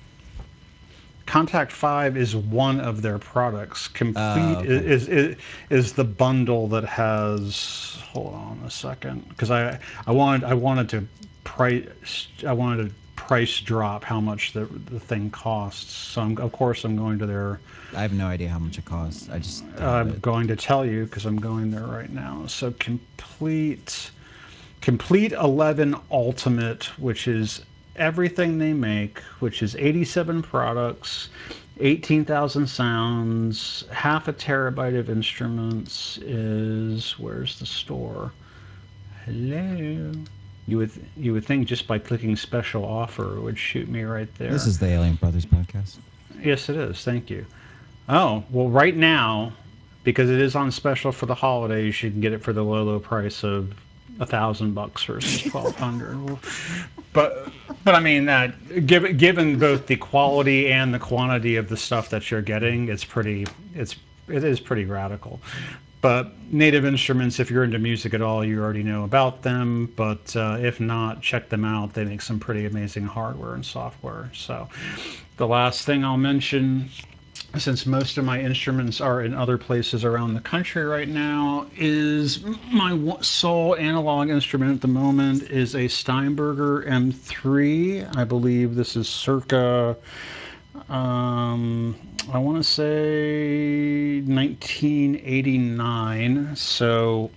S5: Contact Five is one of their products.
S4: Uh,
S5: Complete
S4: okay.
S5: is is is the bundle that has. Hold on a second, because I I wanted I wanted to price I wanted to price drop how much the the thing costs. So I'm, of course I'm going to their.
S4: I have no idea how much it costs. I just have
S5: I'm
S4: it.
S5: going to tell you because I'm going there right now. So complete. Complete eleven Ultimate, which is everything they make, which is eighty-seven products, eighteen thousand sounds, half a terabyte of instruments, is where's the store? Hello. You would you would think just by clicking special offer it would shoot me right there.
S4: This is the Alien Brothers podcast.
S5: Yes, it is. Thank you. Oh, well, right now, because it is on special for the holidays, you can get it for the low, low price of a thousand bucks versus twelve hundred. But, but I mean, uh, given given both the quality and the quantity of the stuff that you're getting, it's pretty. It's it is pretty radical. But Native Instruments, if you're into music at all, you already know about them. But uh, if not, check them out. They make some pretty amazing hardware and software. So, the last thing I'll mention, since most of my instruments are in other places around the country right now, is my sole analog instrument at the moment is a Steinberger M three. I believe this is circa, um, I want to say nineteen eighty-nine. So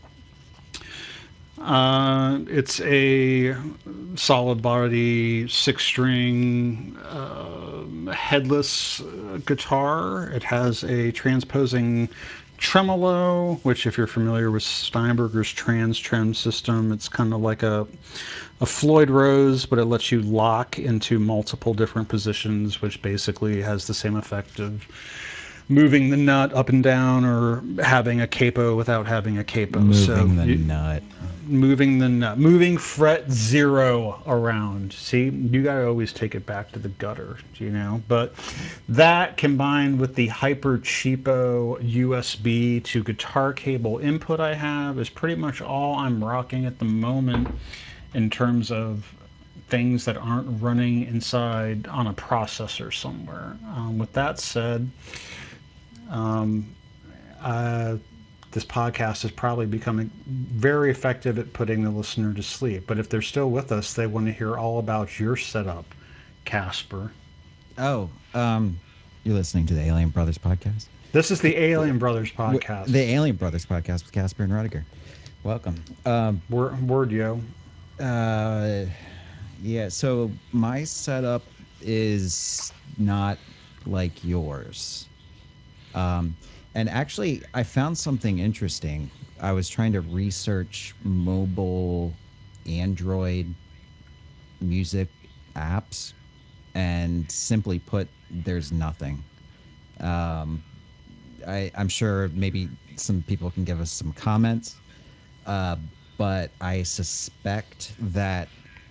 S5: uh, it's a solid body six string uh, headless uh, guitar. It has a transposing tremolo, which if you're familiar with Steinberger's trans trem system, it's kind of like a a Floyd Rose, but it lets you lock into multiple different positions, which basically has the same effect of moving the nut up and down or having a capo without having a capo.
S4: Moving
S5: so
S4: the
S5: you,
S4: nut.
S5: Moving the nut. Moving fret zero around. See, you gotta always take it back to the gutter, you know? But that combined with the hyper cheapo U S B to guitar cable input I have is pretty much all I'm rocking at the moment in terms of things that aren't running inside on a processor somewhere. Um, with that said, um, uh, this podcast is probably becoming very effective at putting the listener to sleep. But if they're still with us, they want to hear all about your setup, Casper.
S4: Oh, um, you're listening to the Alien Brothers podcast?
S5: This is the Alien Brothers podcast.
S4: The Alien Brothers podcast with Casper and Rudiger. Welcome. Um,
S5: word, word, yo.
S4: Uh, yeah, so my setup is not like yours. Um, and actually, I found something interesting. I was trying to research mobile Android music apps, and simply put, there's nothing. Um, I, I'm sure maybe some people can give us some comments, uh, but I suspect that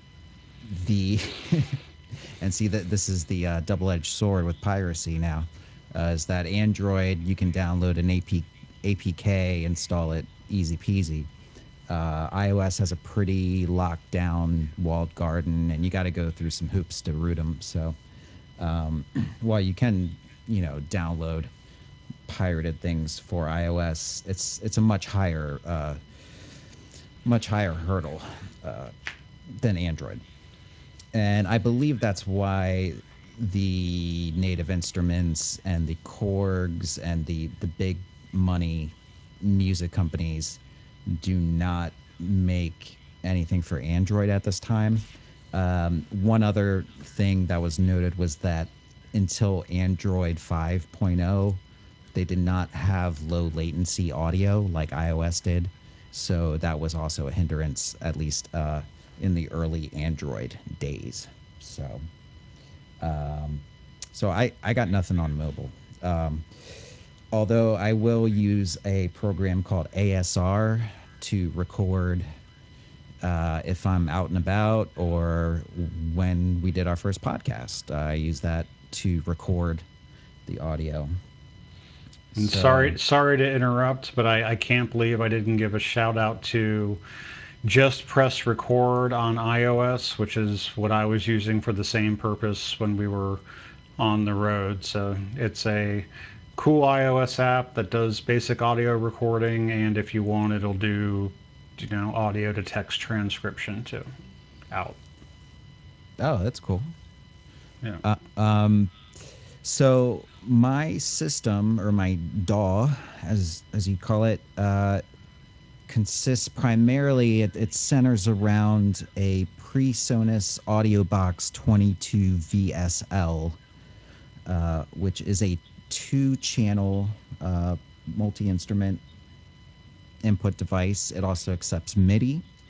S4: the and see that this is the uh, double-edged sword with piracy now, uh, is that Android, you can download an A P, A P K, install it easy peasy. Uh, iOS has a pretty locked down walled garden, and you got to go through some hoops to root them. So um, while you can, you know, download pirated things for iOS, it's it's a much higher uh, much higher hurdle uh, than Android. And I believe that's why the Native Instruments and the Korgs and the, the big money music companies do not make anything for Android at this time. Um, one other thing that was noted was that until Android five point oh, they did not have low latency audio like iOS did. So that was also a hindrance, at least uh, in the early Android days. So, um, so I, I got nothing on mobile. Um, although I will use a program called A S R to record uh, if I'm out and about, or when we did our first podcast. I use that to record the audio.
S5: And
S4: So,
S5: sorry, sorry to interrupt, but I, I can't believe I didn't give a shout out to Just Press Record on iOS, which is what I was using for the same purpose when we were on the road. So it's a cool iOS app that does basic audio recording, and if you want, it'll do, you know, audio to text transcription too. Out.
S4: oh, that's cool.
S5: Yeah.
S4: Uh, um, so my system, or my D A W, as as you call it, uh, consists primarily. It, it centers around a PreSonus AudioBox twenty-two V S L, uh, which is a two-channel uh, multi-instrument input device. It also accepts MIDI.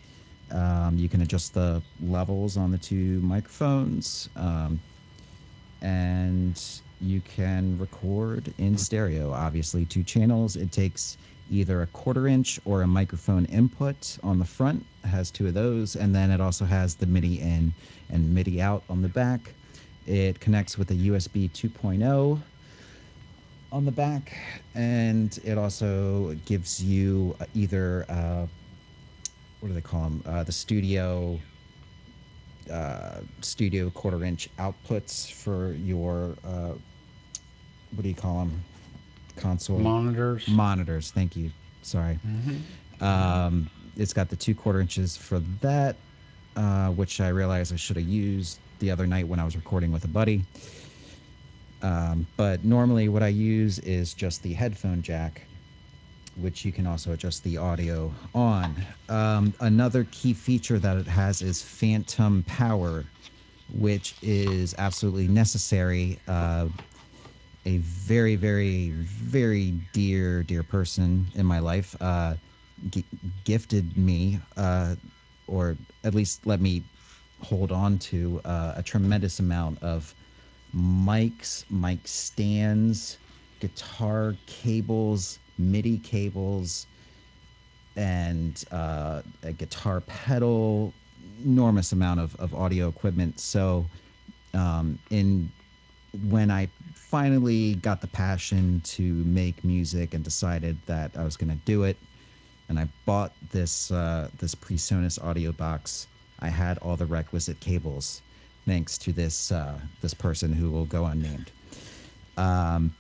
S4: Um, you can adjust the levels on the two microphones, um, and you can record in stereo. Obviously, two channels. It takes either a quarter inch or a microphone input on the front. It has two of those, and then it also has the MIDI in and MIDI out on the back. It connects with a U S B two point oh on the back, and it also gives you either uh, what do they call them? Uh, the studio uh, studio quarter inch outputs for your uh, what do you call them? Console
S5: Monitors.
S4: monitors. Thank you. Sorry. Um, it's got the two quarter inches for that, uh, which I realized I should have used the other night when I was recording with a buddy. Um, but normally, what I use is just the headphone jack, which you can also adjust the audio on. Um, another key feature that it has is phantom power, which is absolutely necessary. Uh, a very, very, very dear, dear person in my life uh, g- gifted me, uh, or at least let me hold on to uh, a tremendous amount of mics, mic stands, guitar cables, MIDI cables, and uh, a guitar pedal, enormous amount of, of audio equipment. So, um, in when I finally got the passion to make music and decided that I was going to do it, and I bought this uh, this PreSonus audio box, I had all the requisite cables, thanks to this uh, this person who will go unnamed. Um,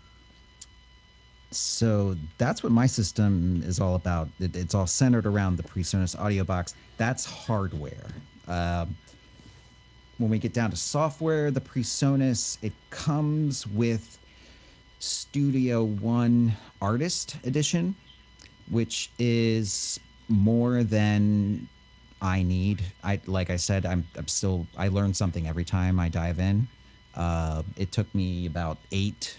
S4: so that's what my system is all about. It, it's all centered around the PreSonus audio box. That's hardware. Um, when we get down to software, the PreSonus, it comes with Studio One Artist Edition, which is more than I need. I like I said, I'm I'm still I learn something every time I dive in. Uh, it took me about eight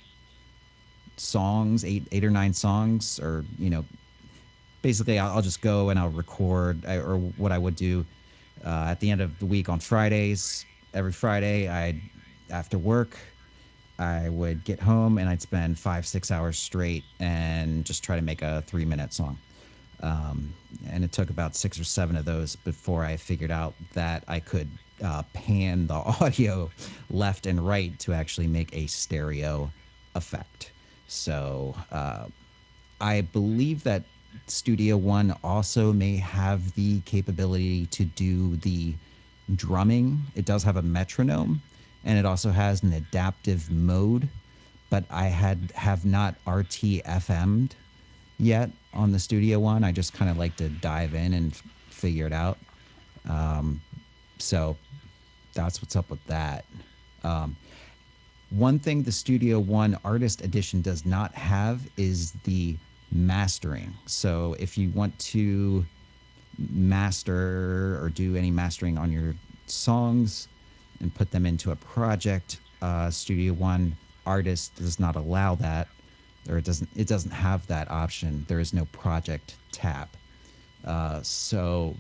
S4: songs, eight eight or nine songs, or you know, basically I'll, I'll just go and I'll record, I, or what I would do uh, at the end of the week on Fridays. Every Friday, I'd after work, I would get home and I'd spend five six hours straight and just try to make a three minute song. Um, and it took about six or seven of those before I figured out that I could uh, pan the audio left and right to actually make a stereo effect. So uh, I believe that Studio One also may have the capability to do the drumming. It does have a metronome, and it also has an adaptive mode, but I had have not R T F M'd yet on the Studio One. I just kind of like to dive in and f- figure it out. Um, so that's what's up with that. Um, one thing the Studio One Artist Edition does not have is the mastering. So if you want to master or do any mastering on your songs and put them into a project, uh, Studio One Artist does not allow that, or it doesn't. It doesn't have that option. There is no project tab. Uh, so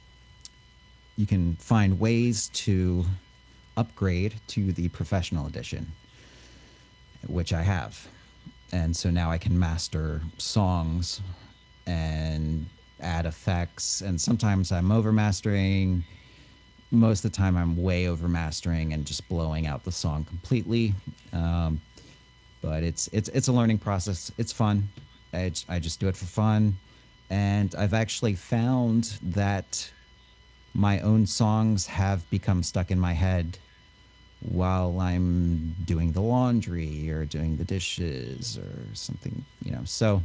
S4: you can find ways to upgrade to the professional edition, which I have. And so now I can master songs and add effects. And sometimes I'm over mastering. Most of the time, I'm way over mastering and just blowing out the song completely. Um, but it's it's it's a learning process. It's fun. I, j- I just do it for fun, and I've actually found that my own songs have become stuck in my head while I'm doing the laundry or doing the dishes or something, you know. So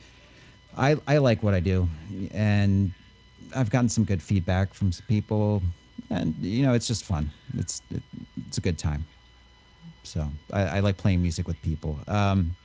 S4: I I like what I do, and I've gotten some good feedback from some people, and you know, it's just fun. It's it, it's a good time. So I, I like playing music with people. Um,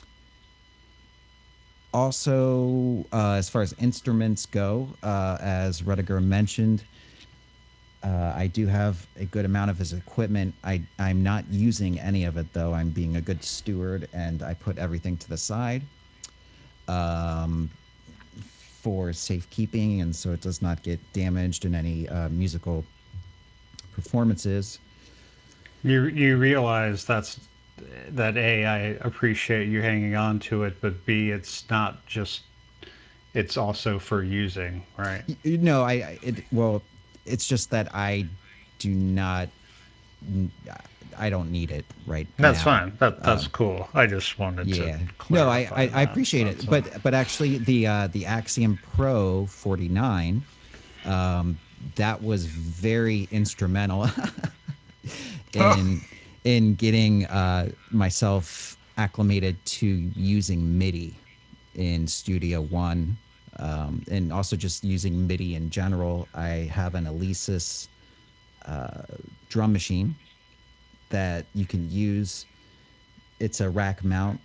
S4: also, uh, as far as instruments go, uh, as Rudiger mentioned, uh, I do have a good amount of his equipment. I, I'm not using any of it, though. I'm being a good steward, and I put everything to the side. Um, for safekeeping, and so it does not get damaged in any uh, musical performances.
S5: You you realize that's that A, I appreciate you hanging on to it, but B, it's not just it's also for using, right?
S4: You know, I, I it well, it's just that I do not, I don't need it right
S5: That's
S4: now.
S5: fine. That that's
S4: Um,
S5: cool. I just wanted to
S4: yeah, no, I,
S5: clarify
S4: I I
S5: that.
S4: appreciate
S5: That's
S4: it,
S5: all.
S4: but but actually the uh, the Axiom Pro forty-nine, um, that was very instrumental
S5: Oh,
S4: in in getting uh, myself acclimated to using MIDI in Studio One, um, and also just using MIDI in general. I have an Alesis uh, drum machine that you can use. It's a rack mount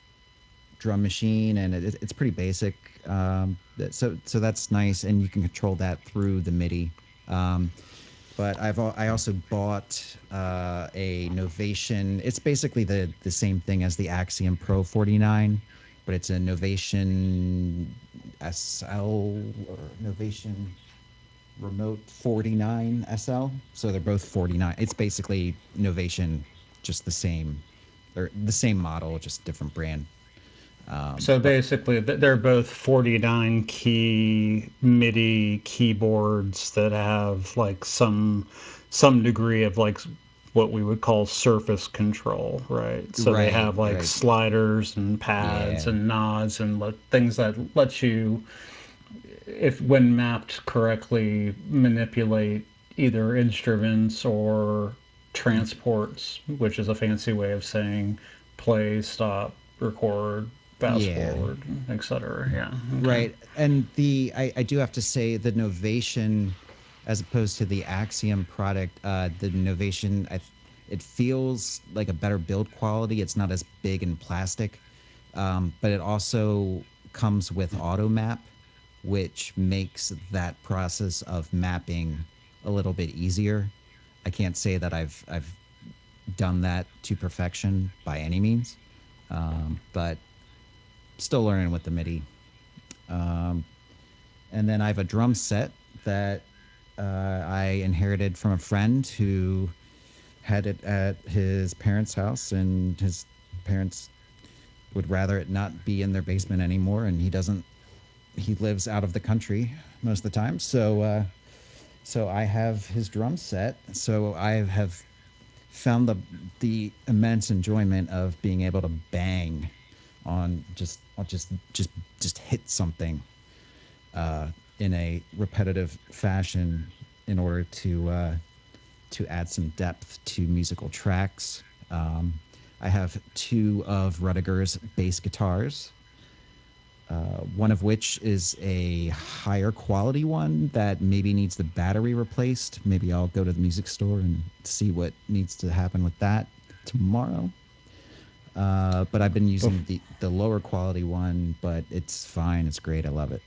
S4: drum machine, and it, it's pretty basic. Um, so so that's nice, and you can control that through the MIDI. Um, but I've I also bought uh, a Novation. It's basically the the same thing as the Axiom Pro forty-nine, but it's a Novation S L or Novation Remote forty-nine S L. So they're both forty-nine. It's basically Novation, just the same, or the same model, just different brand. Um,
S5: so
S4: but
S5: basically, they're both forty-nine key MIDI keyboards that have like some some degree of like what we would call surface control, right? So they
S4: right,
S5: have like
S4: right,
S5: sliders and pads
S4: yeah,
S5: and nods and let, things that let you, if when mapped correctly, manipulate either instruments or transports, which is a fancy way of saying play, stop, record, fast
S4: yeah.
S5: forward, et cetera. Yeah. Okay.
S4: Right. And the I, I do have to say the Novation, as opposed to the Axiom product, uh, the Novation, I, it feels like a better build quality. It's not as big and plastic, um, but it also comes with AutoMap, which makes that process of mapping a little bit easier. I can't say that I've I've done that to perfection by any means, um, but still learning with the MIDI. Um, and then I have a drum set that uh, I inherited from a friend who had it at his parents' house, and his parents would rather it not be in their basement anymore. And he doesn't. He lives out of the country most of the time, so uh, so I have his drum set. So I have found the the immense enjoyment of being able to bang on just I'll just just just hit something uh, in a repetitive fashion in order to uh, to add some depth to musical tracks. Um, I have two of Rudiger's bass guitars, uh, one of which is a higher quality one that maybe needs the battery replaced. Maybe I'll go to the music store and see what needs to happen with that tomorrow. Uh, but I've been using the, the lower quality one, but it's fine. It's great. I love it.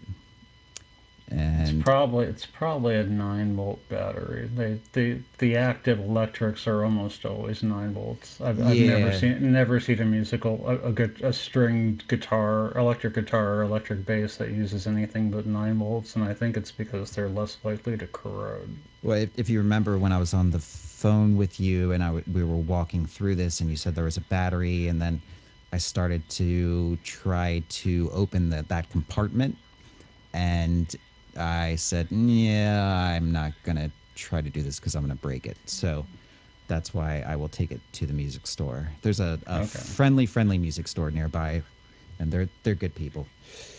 S5: It's
S4: And
S5: probably it's probably a nine volt battery. They the the active electrics are almost always nine volts. I've I've never
S4: yeah,
S5: seen never seen a musical a, a good a stringed guitar, electric guitar or electric bass that uses anything but nine volts, and I think it's because they're less likely to corrode.
S4: well, if, if you remember when I was on the phone with you and I w- we were walking through this, and you said there was a battery, and then I started to try to open the, that compartment, and I said, "Yeah, I'm not gonna try to do this because I'm gonna break it." So that's why I will take it to the music store. There's a, a
S5: Okay.
S4: friendly, friendly music store nearby, and they're they're good people.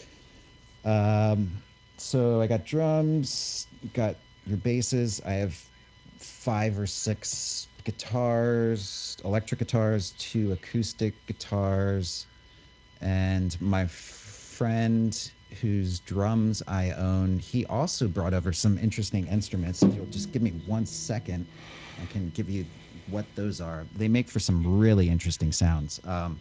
S4: Um, so I got drums, got your basses. I have five or six guitars, electric guitars, two acoustic guitars, and my friend whose drums I own, he also brought over some interesting instruments. If you'll just give me one second, I can give you what those are. They make for some really interesting sounds. Um,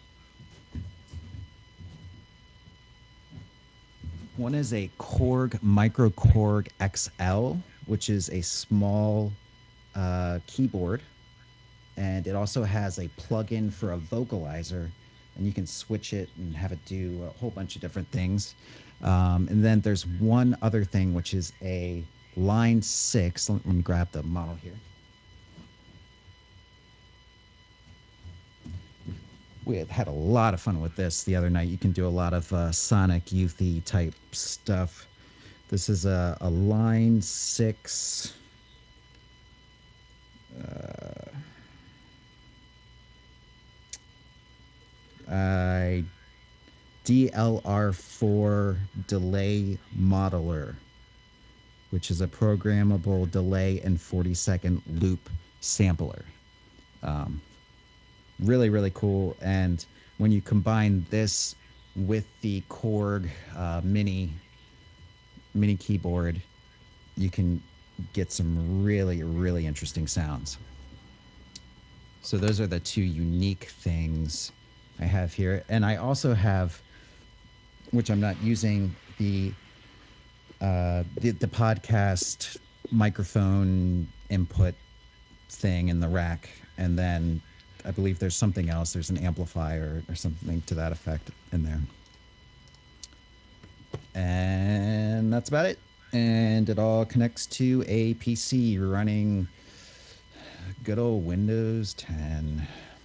S4: One is a Korg Micro Korg X L, which is a small uh, keyboard, and it also has a plug-in for a vocalizer, and you can switch it and have it do a whole bunch of different things. Um, and then there's one other thing, which is a line six. Let me grab the model here. We had, had a lot of fun with this the other night. You can do a lot of uh, Sonic Youthy type stuff. This is a, a line six. Uh, I D L R four delay modeler, which is a programmable delay and forty second loop sampler. Um, really, really cool. And when you combine this with the Korg uh, mini mini keyboard, you can get some really, really interesting sounds. So those are the two unique things I have here. And I also have, which I'm not using, the uh, the, the podcast microphone input thing in the rack. And then I believe there's something else. There's an amplifier or something to that effect in there. And that's about it. And it all connects to a P C running good old Windows ten.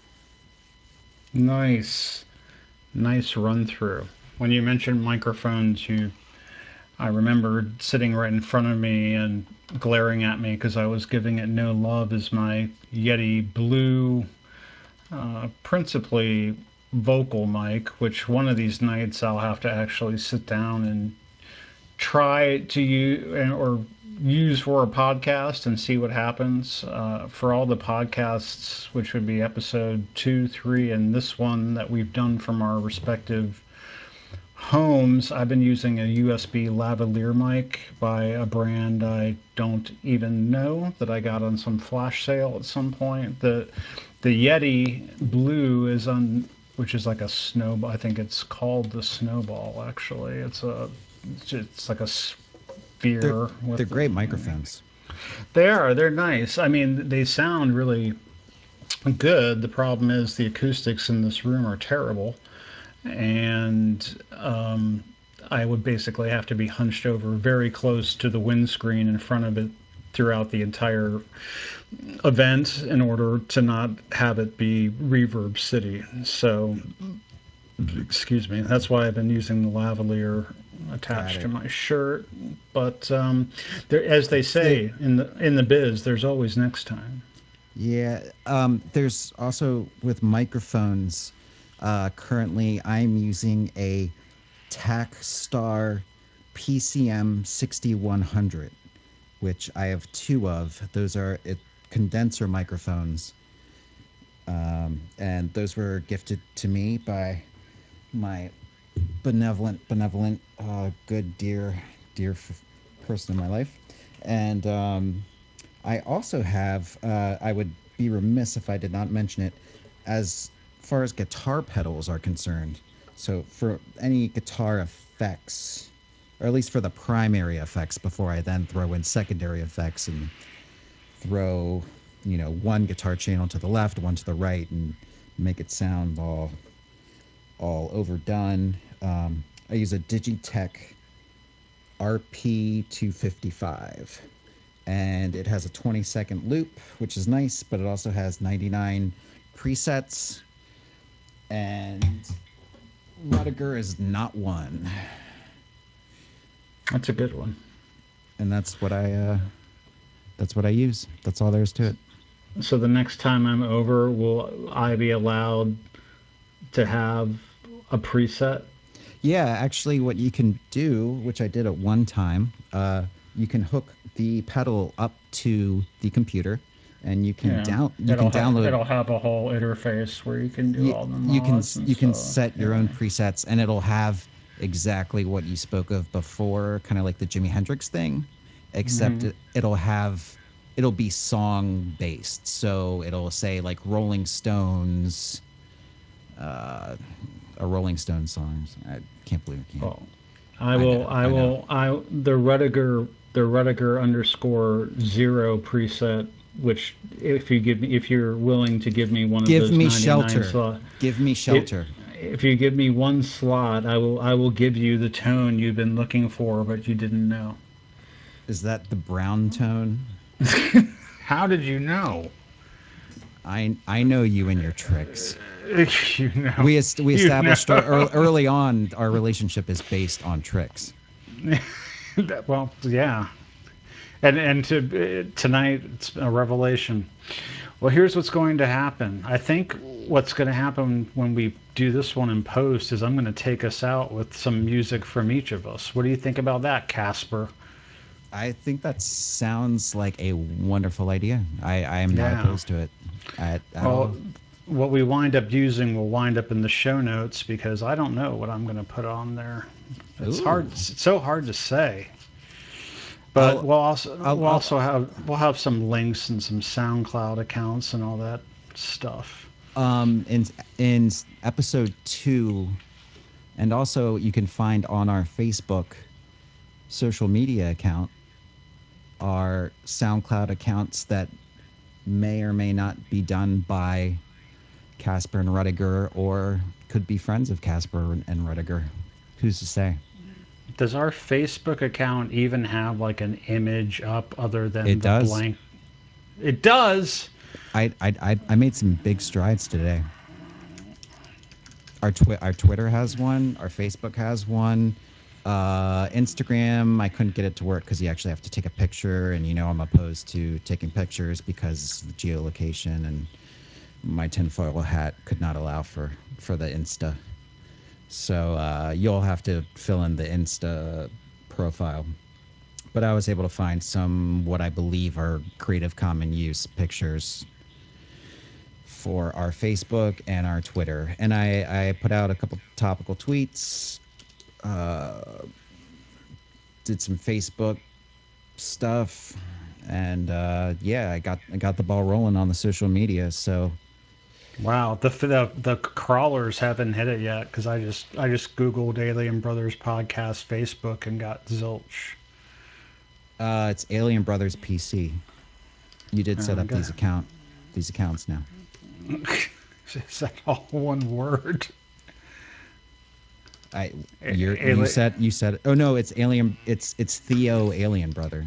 S5: Nice. Nice run through. When you mentioned microphones, you I remembered sitting right in front of me and glaring at me because I was giving it no love as my Yeti Blue, uh, principally vocal mic, which one of these nights I'll have to actually sit down and try to use or use for a podcast and see what happens. Uh, for all the podcasts, which would be episode two, three, and this one that we've done from our respective homes, I've been using a U S B lavalier mic by a brand I don't even know that I got on some flash sale at some point. The the Yeti Blue is on, which is like a snowball. I think it's called the Snowball. Actually, it's a it's like a sphere.
S4: They're,
S5: with
S4: they're great
S5: the,
S4: microphones.
S5: They are. They're nice. I mean, they sound really good. The problem is the acoustics in this room are terrible, and um, I would basically have to be hunched over very close to the windscreen in front of it throughout the entire event in order to not have it be reverb city. So, excuse me, that's why I've been using the lavalier attached to my shirt. But um, there, as they say in the in the biz, there's always next time.
S4: Yeah. Um, there's also with microphones. Uh, currently, I'm using a Tacstar P C M sixty-one hundred, which I have two of. Those are it, condenser microphones. Um, and those were gifted to me by my benevolent, benevolent, uh, good, dear, dear f- person in my life. And um, I also have, uh, I would be remiss if I did not mention it, as far as guitar pedals are concerned. So for any guitar effects, or at least for the primary effects, before I then throw in secondary effects and throw, you know, one guitar channel to the left, one to the right, and make it sound all all overdone. Um, I use a Digitech R P two fifty-five, and it has a twenty second loop, which is nice, but it also has ninety-nine presets, and Rudiger is not one.
S5: That's a good one.
S4: And that's what I uh, that's what I use. That's all there is to it.
S5: So the next time I'm over, will I be allowed to have a preset?
S4: Yeah, actually, what you can do, which I did at one time, uh, you can hook the pedal up to the computer, and you can
S5: Yeah,
S4: down you
S5: it'll
S4: can
S5: have
S4: download.
S5: it'll have a whole interface where you can do
S4: You,
S5: all the
S4: you can
S5: mods and
S4: you can
S5: stuff.
S4: set your
S5: Yeah.
S4: own presets, and it'll have exactly what you spoke of before, kind of like the Jimi Hendrix thing, except
S5: Mm-hmm.
S4: it, it'll have it'll be song based. So it'll say like Rolling Stones, uh, a Rolling Stones song. I can't believe I can't.
S5: Well, I
S4: I
S5: will.
S4: know,
S5: I
S4: I know.
S5: will. I the Rudiger the Rudiger underscore zero preset. Which, if you give me, if you're willing to give me one of
S4: Give
S5: those
S4: me
S5: ninety-nine
S4: shelter.
S5: slots,
S4: Give me
S5: it
S4: shelter.
S5: if you give me one slot, I will I will give you the tone you've been looking for, but you didn't know.
S4: Is that the brown tone?
S5: How did you know?
S4: I I know you and your tricks.
S5: You know.
S4: We est- we
S5: You know.
S4: established our, ear- early on our relationship is based on tricks.
S5: That- well, yeah. And and to uh, tonight it's a revelation. Well, here's what's going to happen. I think what's going to happen when we do this one in post is I'm going to take us out with some music from each of us. What do you think about that, Casper?
S4: I think that sounds like a wonderful idea. I, I am not
S5: Yeah.
S4: opposed to it at, at
S5: Well,
S4: all.
S5: what we wind up using will wind up in the show notes because I don't know what I'm going to put on there. It's
S4: Ooh.
S5: hard. It's so hard to say. But
S4: I'll-
S5: we'll also
S4: I'll-
S5: we'll
S4: I'll-
S5: also have we'll have some links and some SoundCloud accounts and all that stuff.
S4: Um, in in episode two, and also you can find on our Facebook social media account are SoundCloud accounts that may or may not be done by Casper and Rudiger, or could be friends of Casper and Rudiger. Who's to say?
S5: Does our Facebook account even have like an image up other than
S4: It
S5: the
S4: does.
S5: blank? It does.
S4: I I I, I made some big strides today. Our twi- our Twitter has one. Our Facebook has one. Uh, Instagram, I couldn't get it to work because you actually have to take a picture, and you know I'm opposed to taking pictures because of geolocation, and my tinfoil hat could not allow for for the Insta. So uh, you'll have to fill in the Insta profile. But I was able to find some what I believe are Creative Common use pictures for our Facebook and our Twitter. And I, I put out a couple topical tweets, uh, did some Facebook stuff, and uh, yeah, I got I got the ball rolling on the social media. So
S5: Wow, the the, the crawlers haven't hit it yet because I just I just googled Alien Brothers podcast Facebook and got zilch.
S4: uh, it's Alien Brothers P C. You did set
S5: Uh,
S4: up
S5: go-
S4: these account these accounts now.
S5: Is that all one word?
S4: I
S5: A-
S4: you're you
S5: Ali-
S4: said you said oh no, it's Alien it's it's Theo Alien Brother.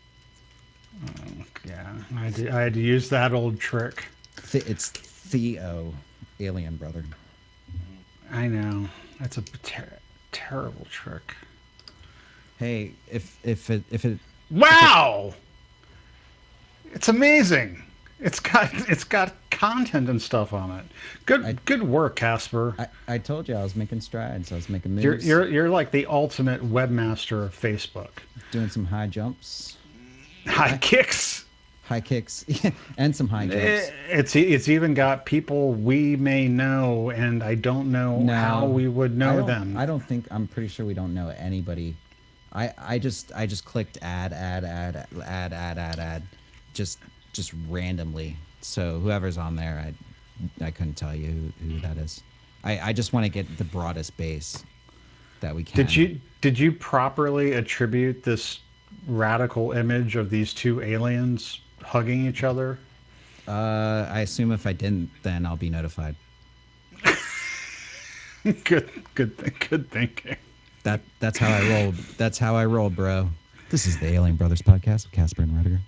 S5: yeah, I had, to, I had to use that old trick.
S4: Th- it's Theo Alien Brother.
S5: I know that's a ter- terrible trick.
S4: Hey, if if it if it
S5: Wow, it's amazing. It's got it's got content and stuff on it. Good
S4: I-
S5: good work, Casper.
S4: I, I told you I was making strides. I was making
S5: You're
S4: moves,
S5: you're you're like the ultimate webmaster of Facebook.
S4: doing some high jumps,
S5: High kicks.
S4: high kicks, and some high jumps.
S5: It's it's even got people we may know, and I don't know
S4: No,
S5: how we would
S4: I
S5: know
S4: don't.
S5: them.
S4: I don't think. I'm pretty sure we don't know anybody. I I just I just clicked add add add add add add add, just just randomly. So whoever's on there, I I couldn't tell you who, who that is. I I just want to get the broadest base that we can.
S5: Did you did you properly attribute this radical image of these two aliens hugging each other?
S4: Uh, I assume if I didn't, then I'll be notified.
S5: Good good th- good thinking.
S4: That that's how I rolled. That's how I rolled, bro. This is the Alien Brothers podcast with Casper and Rudiger.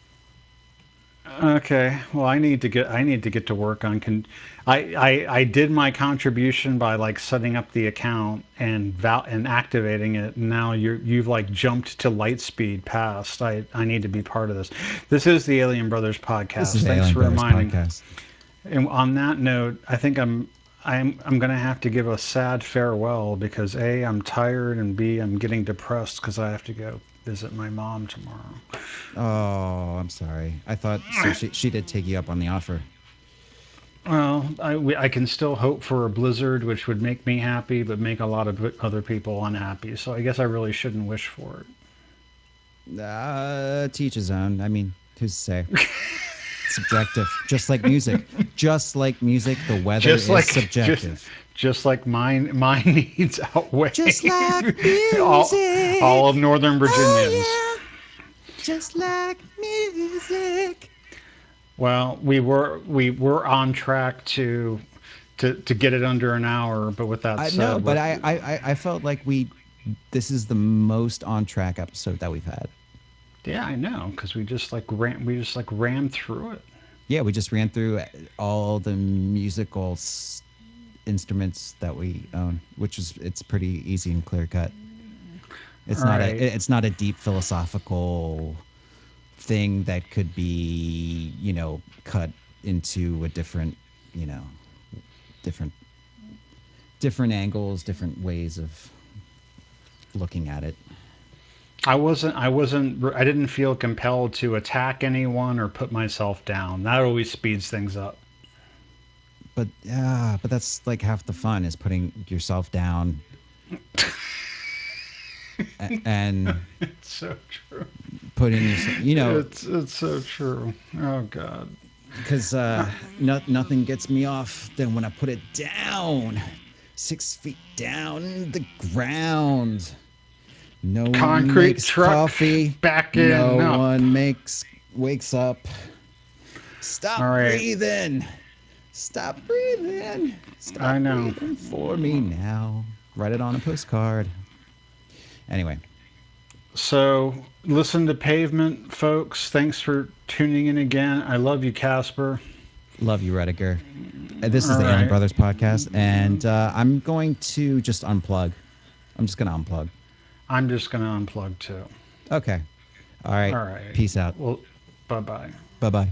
S5: Okay, well, I need to get I need to get to work on con. I, I I did my contribution by like setting up the account and val and activating it. And now you're you've like jumped to light speed past. I I need to be part of this. This is the Alien Brothers podcast.
S4: This is the
S5: Thanks
S4: Alien
S5: for
S4: Brothers
S5: reminding.
S4: podcast.
S5: And on that note, I think I'm I'm I'm gonna have to give a sad farewell because A, I'm tired, and B, I'm getting depressed because I have to go visit my mom tomorrow.
S4: Oh, I'm sorry. I thought so. She she did take you up on the offer.
S5: Well, I, we- I can still hope for a blizzard, which would make me happy, but make a lot of other people unhappy. So I guess I really shouldn't wish for it.
S4: Uh, to each his own. I mean, who's to say? Subjective, just like music. Just like music, the weather
S5: Just
S4: is
S5: like
S4: subjective.
S5: just, just like mine, my needs outweigh
S4: Just like
S5: all,
S4: music.
S5: all of Northern Virginians.
S4: Oh, yeah. Just like music.
S5: Well, we were we were on track to to, to get it under an hour. But with that
S4: I,
S5: said,
S4: no, but
S5: with,
S4: I, I, I felt like we, this is the most on track episode that we've had.
S5: Yeah, I know, because we just like ran, we just like ran through it.
S4: Yeah, we just ran through all the musical s- instruments that we own, which is it's pretty easy and clear cut. It's
S5: All
S4: not
S5: right.
S4: a it's not a deep philosophical thing that could be, you know, cut into a different, you know, different different angles, different ways of looking at it.
S5: I wasn't I wasn't I didn't feel compelled to attack anyone or put myself down. That always speeds things up.
S4: But yeah, but that's like half the fun is putting yourself down. A- and
S5: It's so true.
S4: putting yourself, you know,
S5: It's it's so true. Oh God.
S4: because uh, no, nothing gets me off than when I put it down, six feet down the ground. No one
S5: Concrete
S4: makes
S5: truck
S4: coffee.
S5: back
S4: No
S5: in up.
S4: one makes wakes up. Stop
S5: All right.
S4: breathing. Stop breathing. Stop
S5: I know.
S4: breathing for me now. Write it on a postcard. Anyway.
S5: So listen to Pavement, folks. Thanks for tuning in again. I love you, Casper.
S4: Love you, Rediger. Uh, This is
S5: All
S4: the Alien
S5: right.
S4: Brothers podcast, and uh, I'm going to just unplug. I'm just going to unplug.
S5: I'm just gonna unplug too.
S4: Okay. All right.
S5: All right.
S4: Peace out.
S5: Well, bye bye.
S4: Bye bye.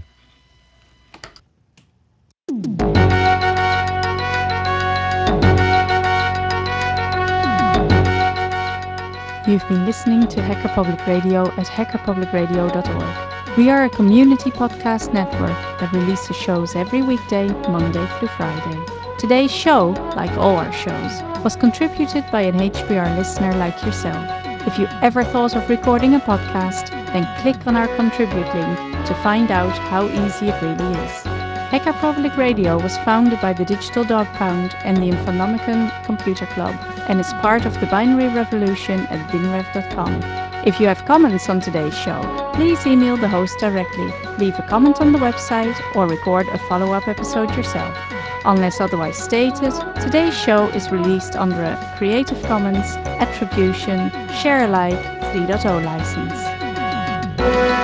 S2: You've been listening to Hacker Public Radio at hacker public radio dot org. We are a community podcast network that releases shows every weekday, Monday through Friday. Today's show, like all our shows, was contributed by an H P R listener like yourself. If you ever thought of recording a podcast, then click on our contribute link to find out how easy it really is. Hacker Public Radio was founded by the Digital Dog Pound and the Infonomicon Computer Club and is part of the Binary Revolution at binrev dot com. If you have comments on today's show, please email the host directly, leave a comment on the website, or record a follow-up episode yourself. Unless otherwise stated, today's show is released under a Creative Commons Attribution Share Alike three point oh license.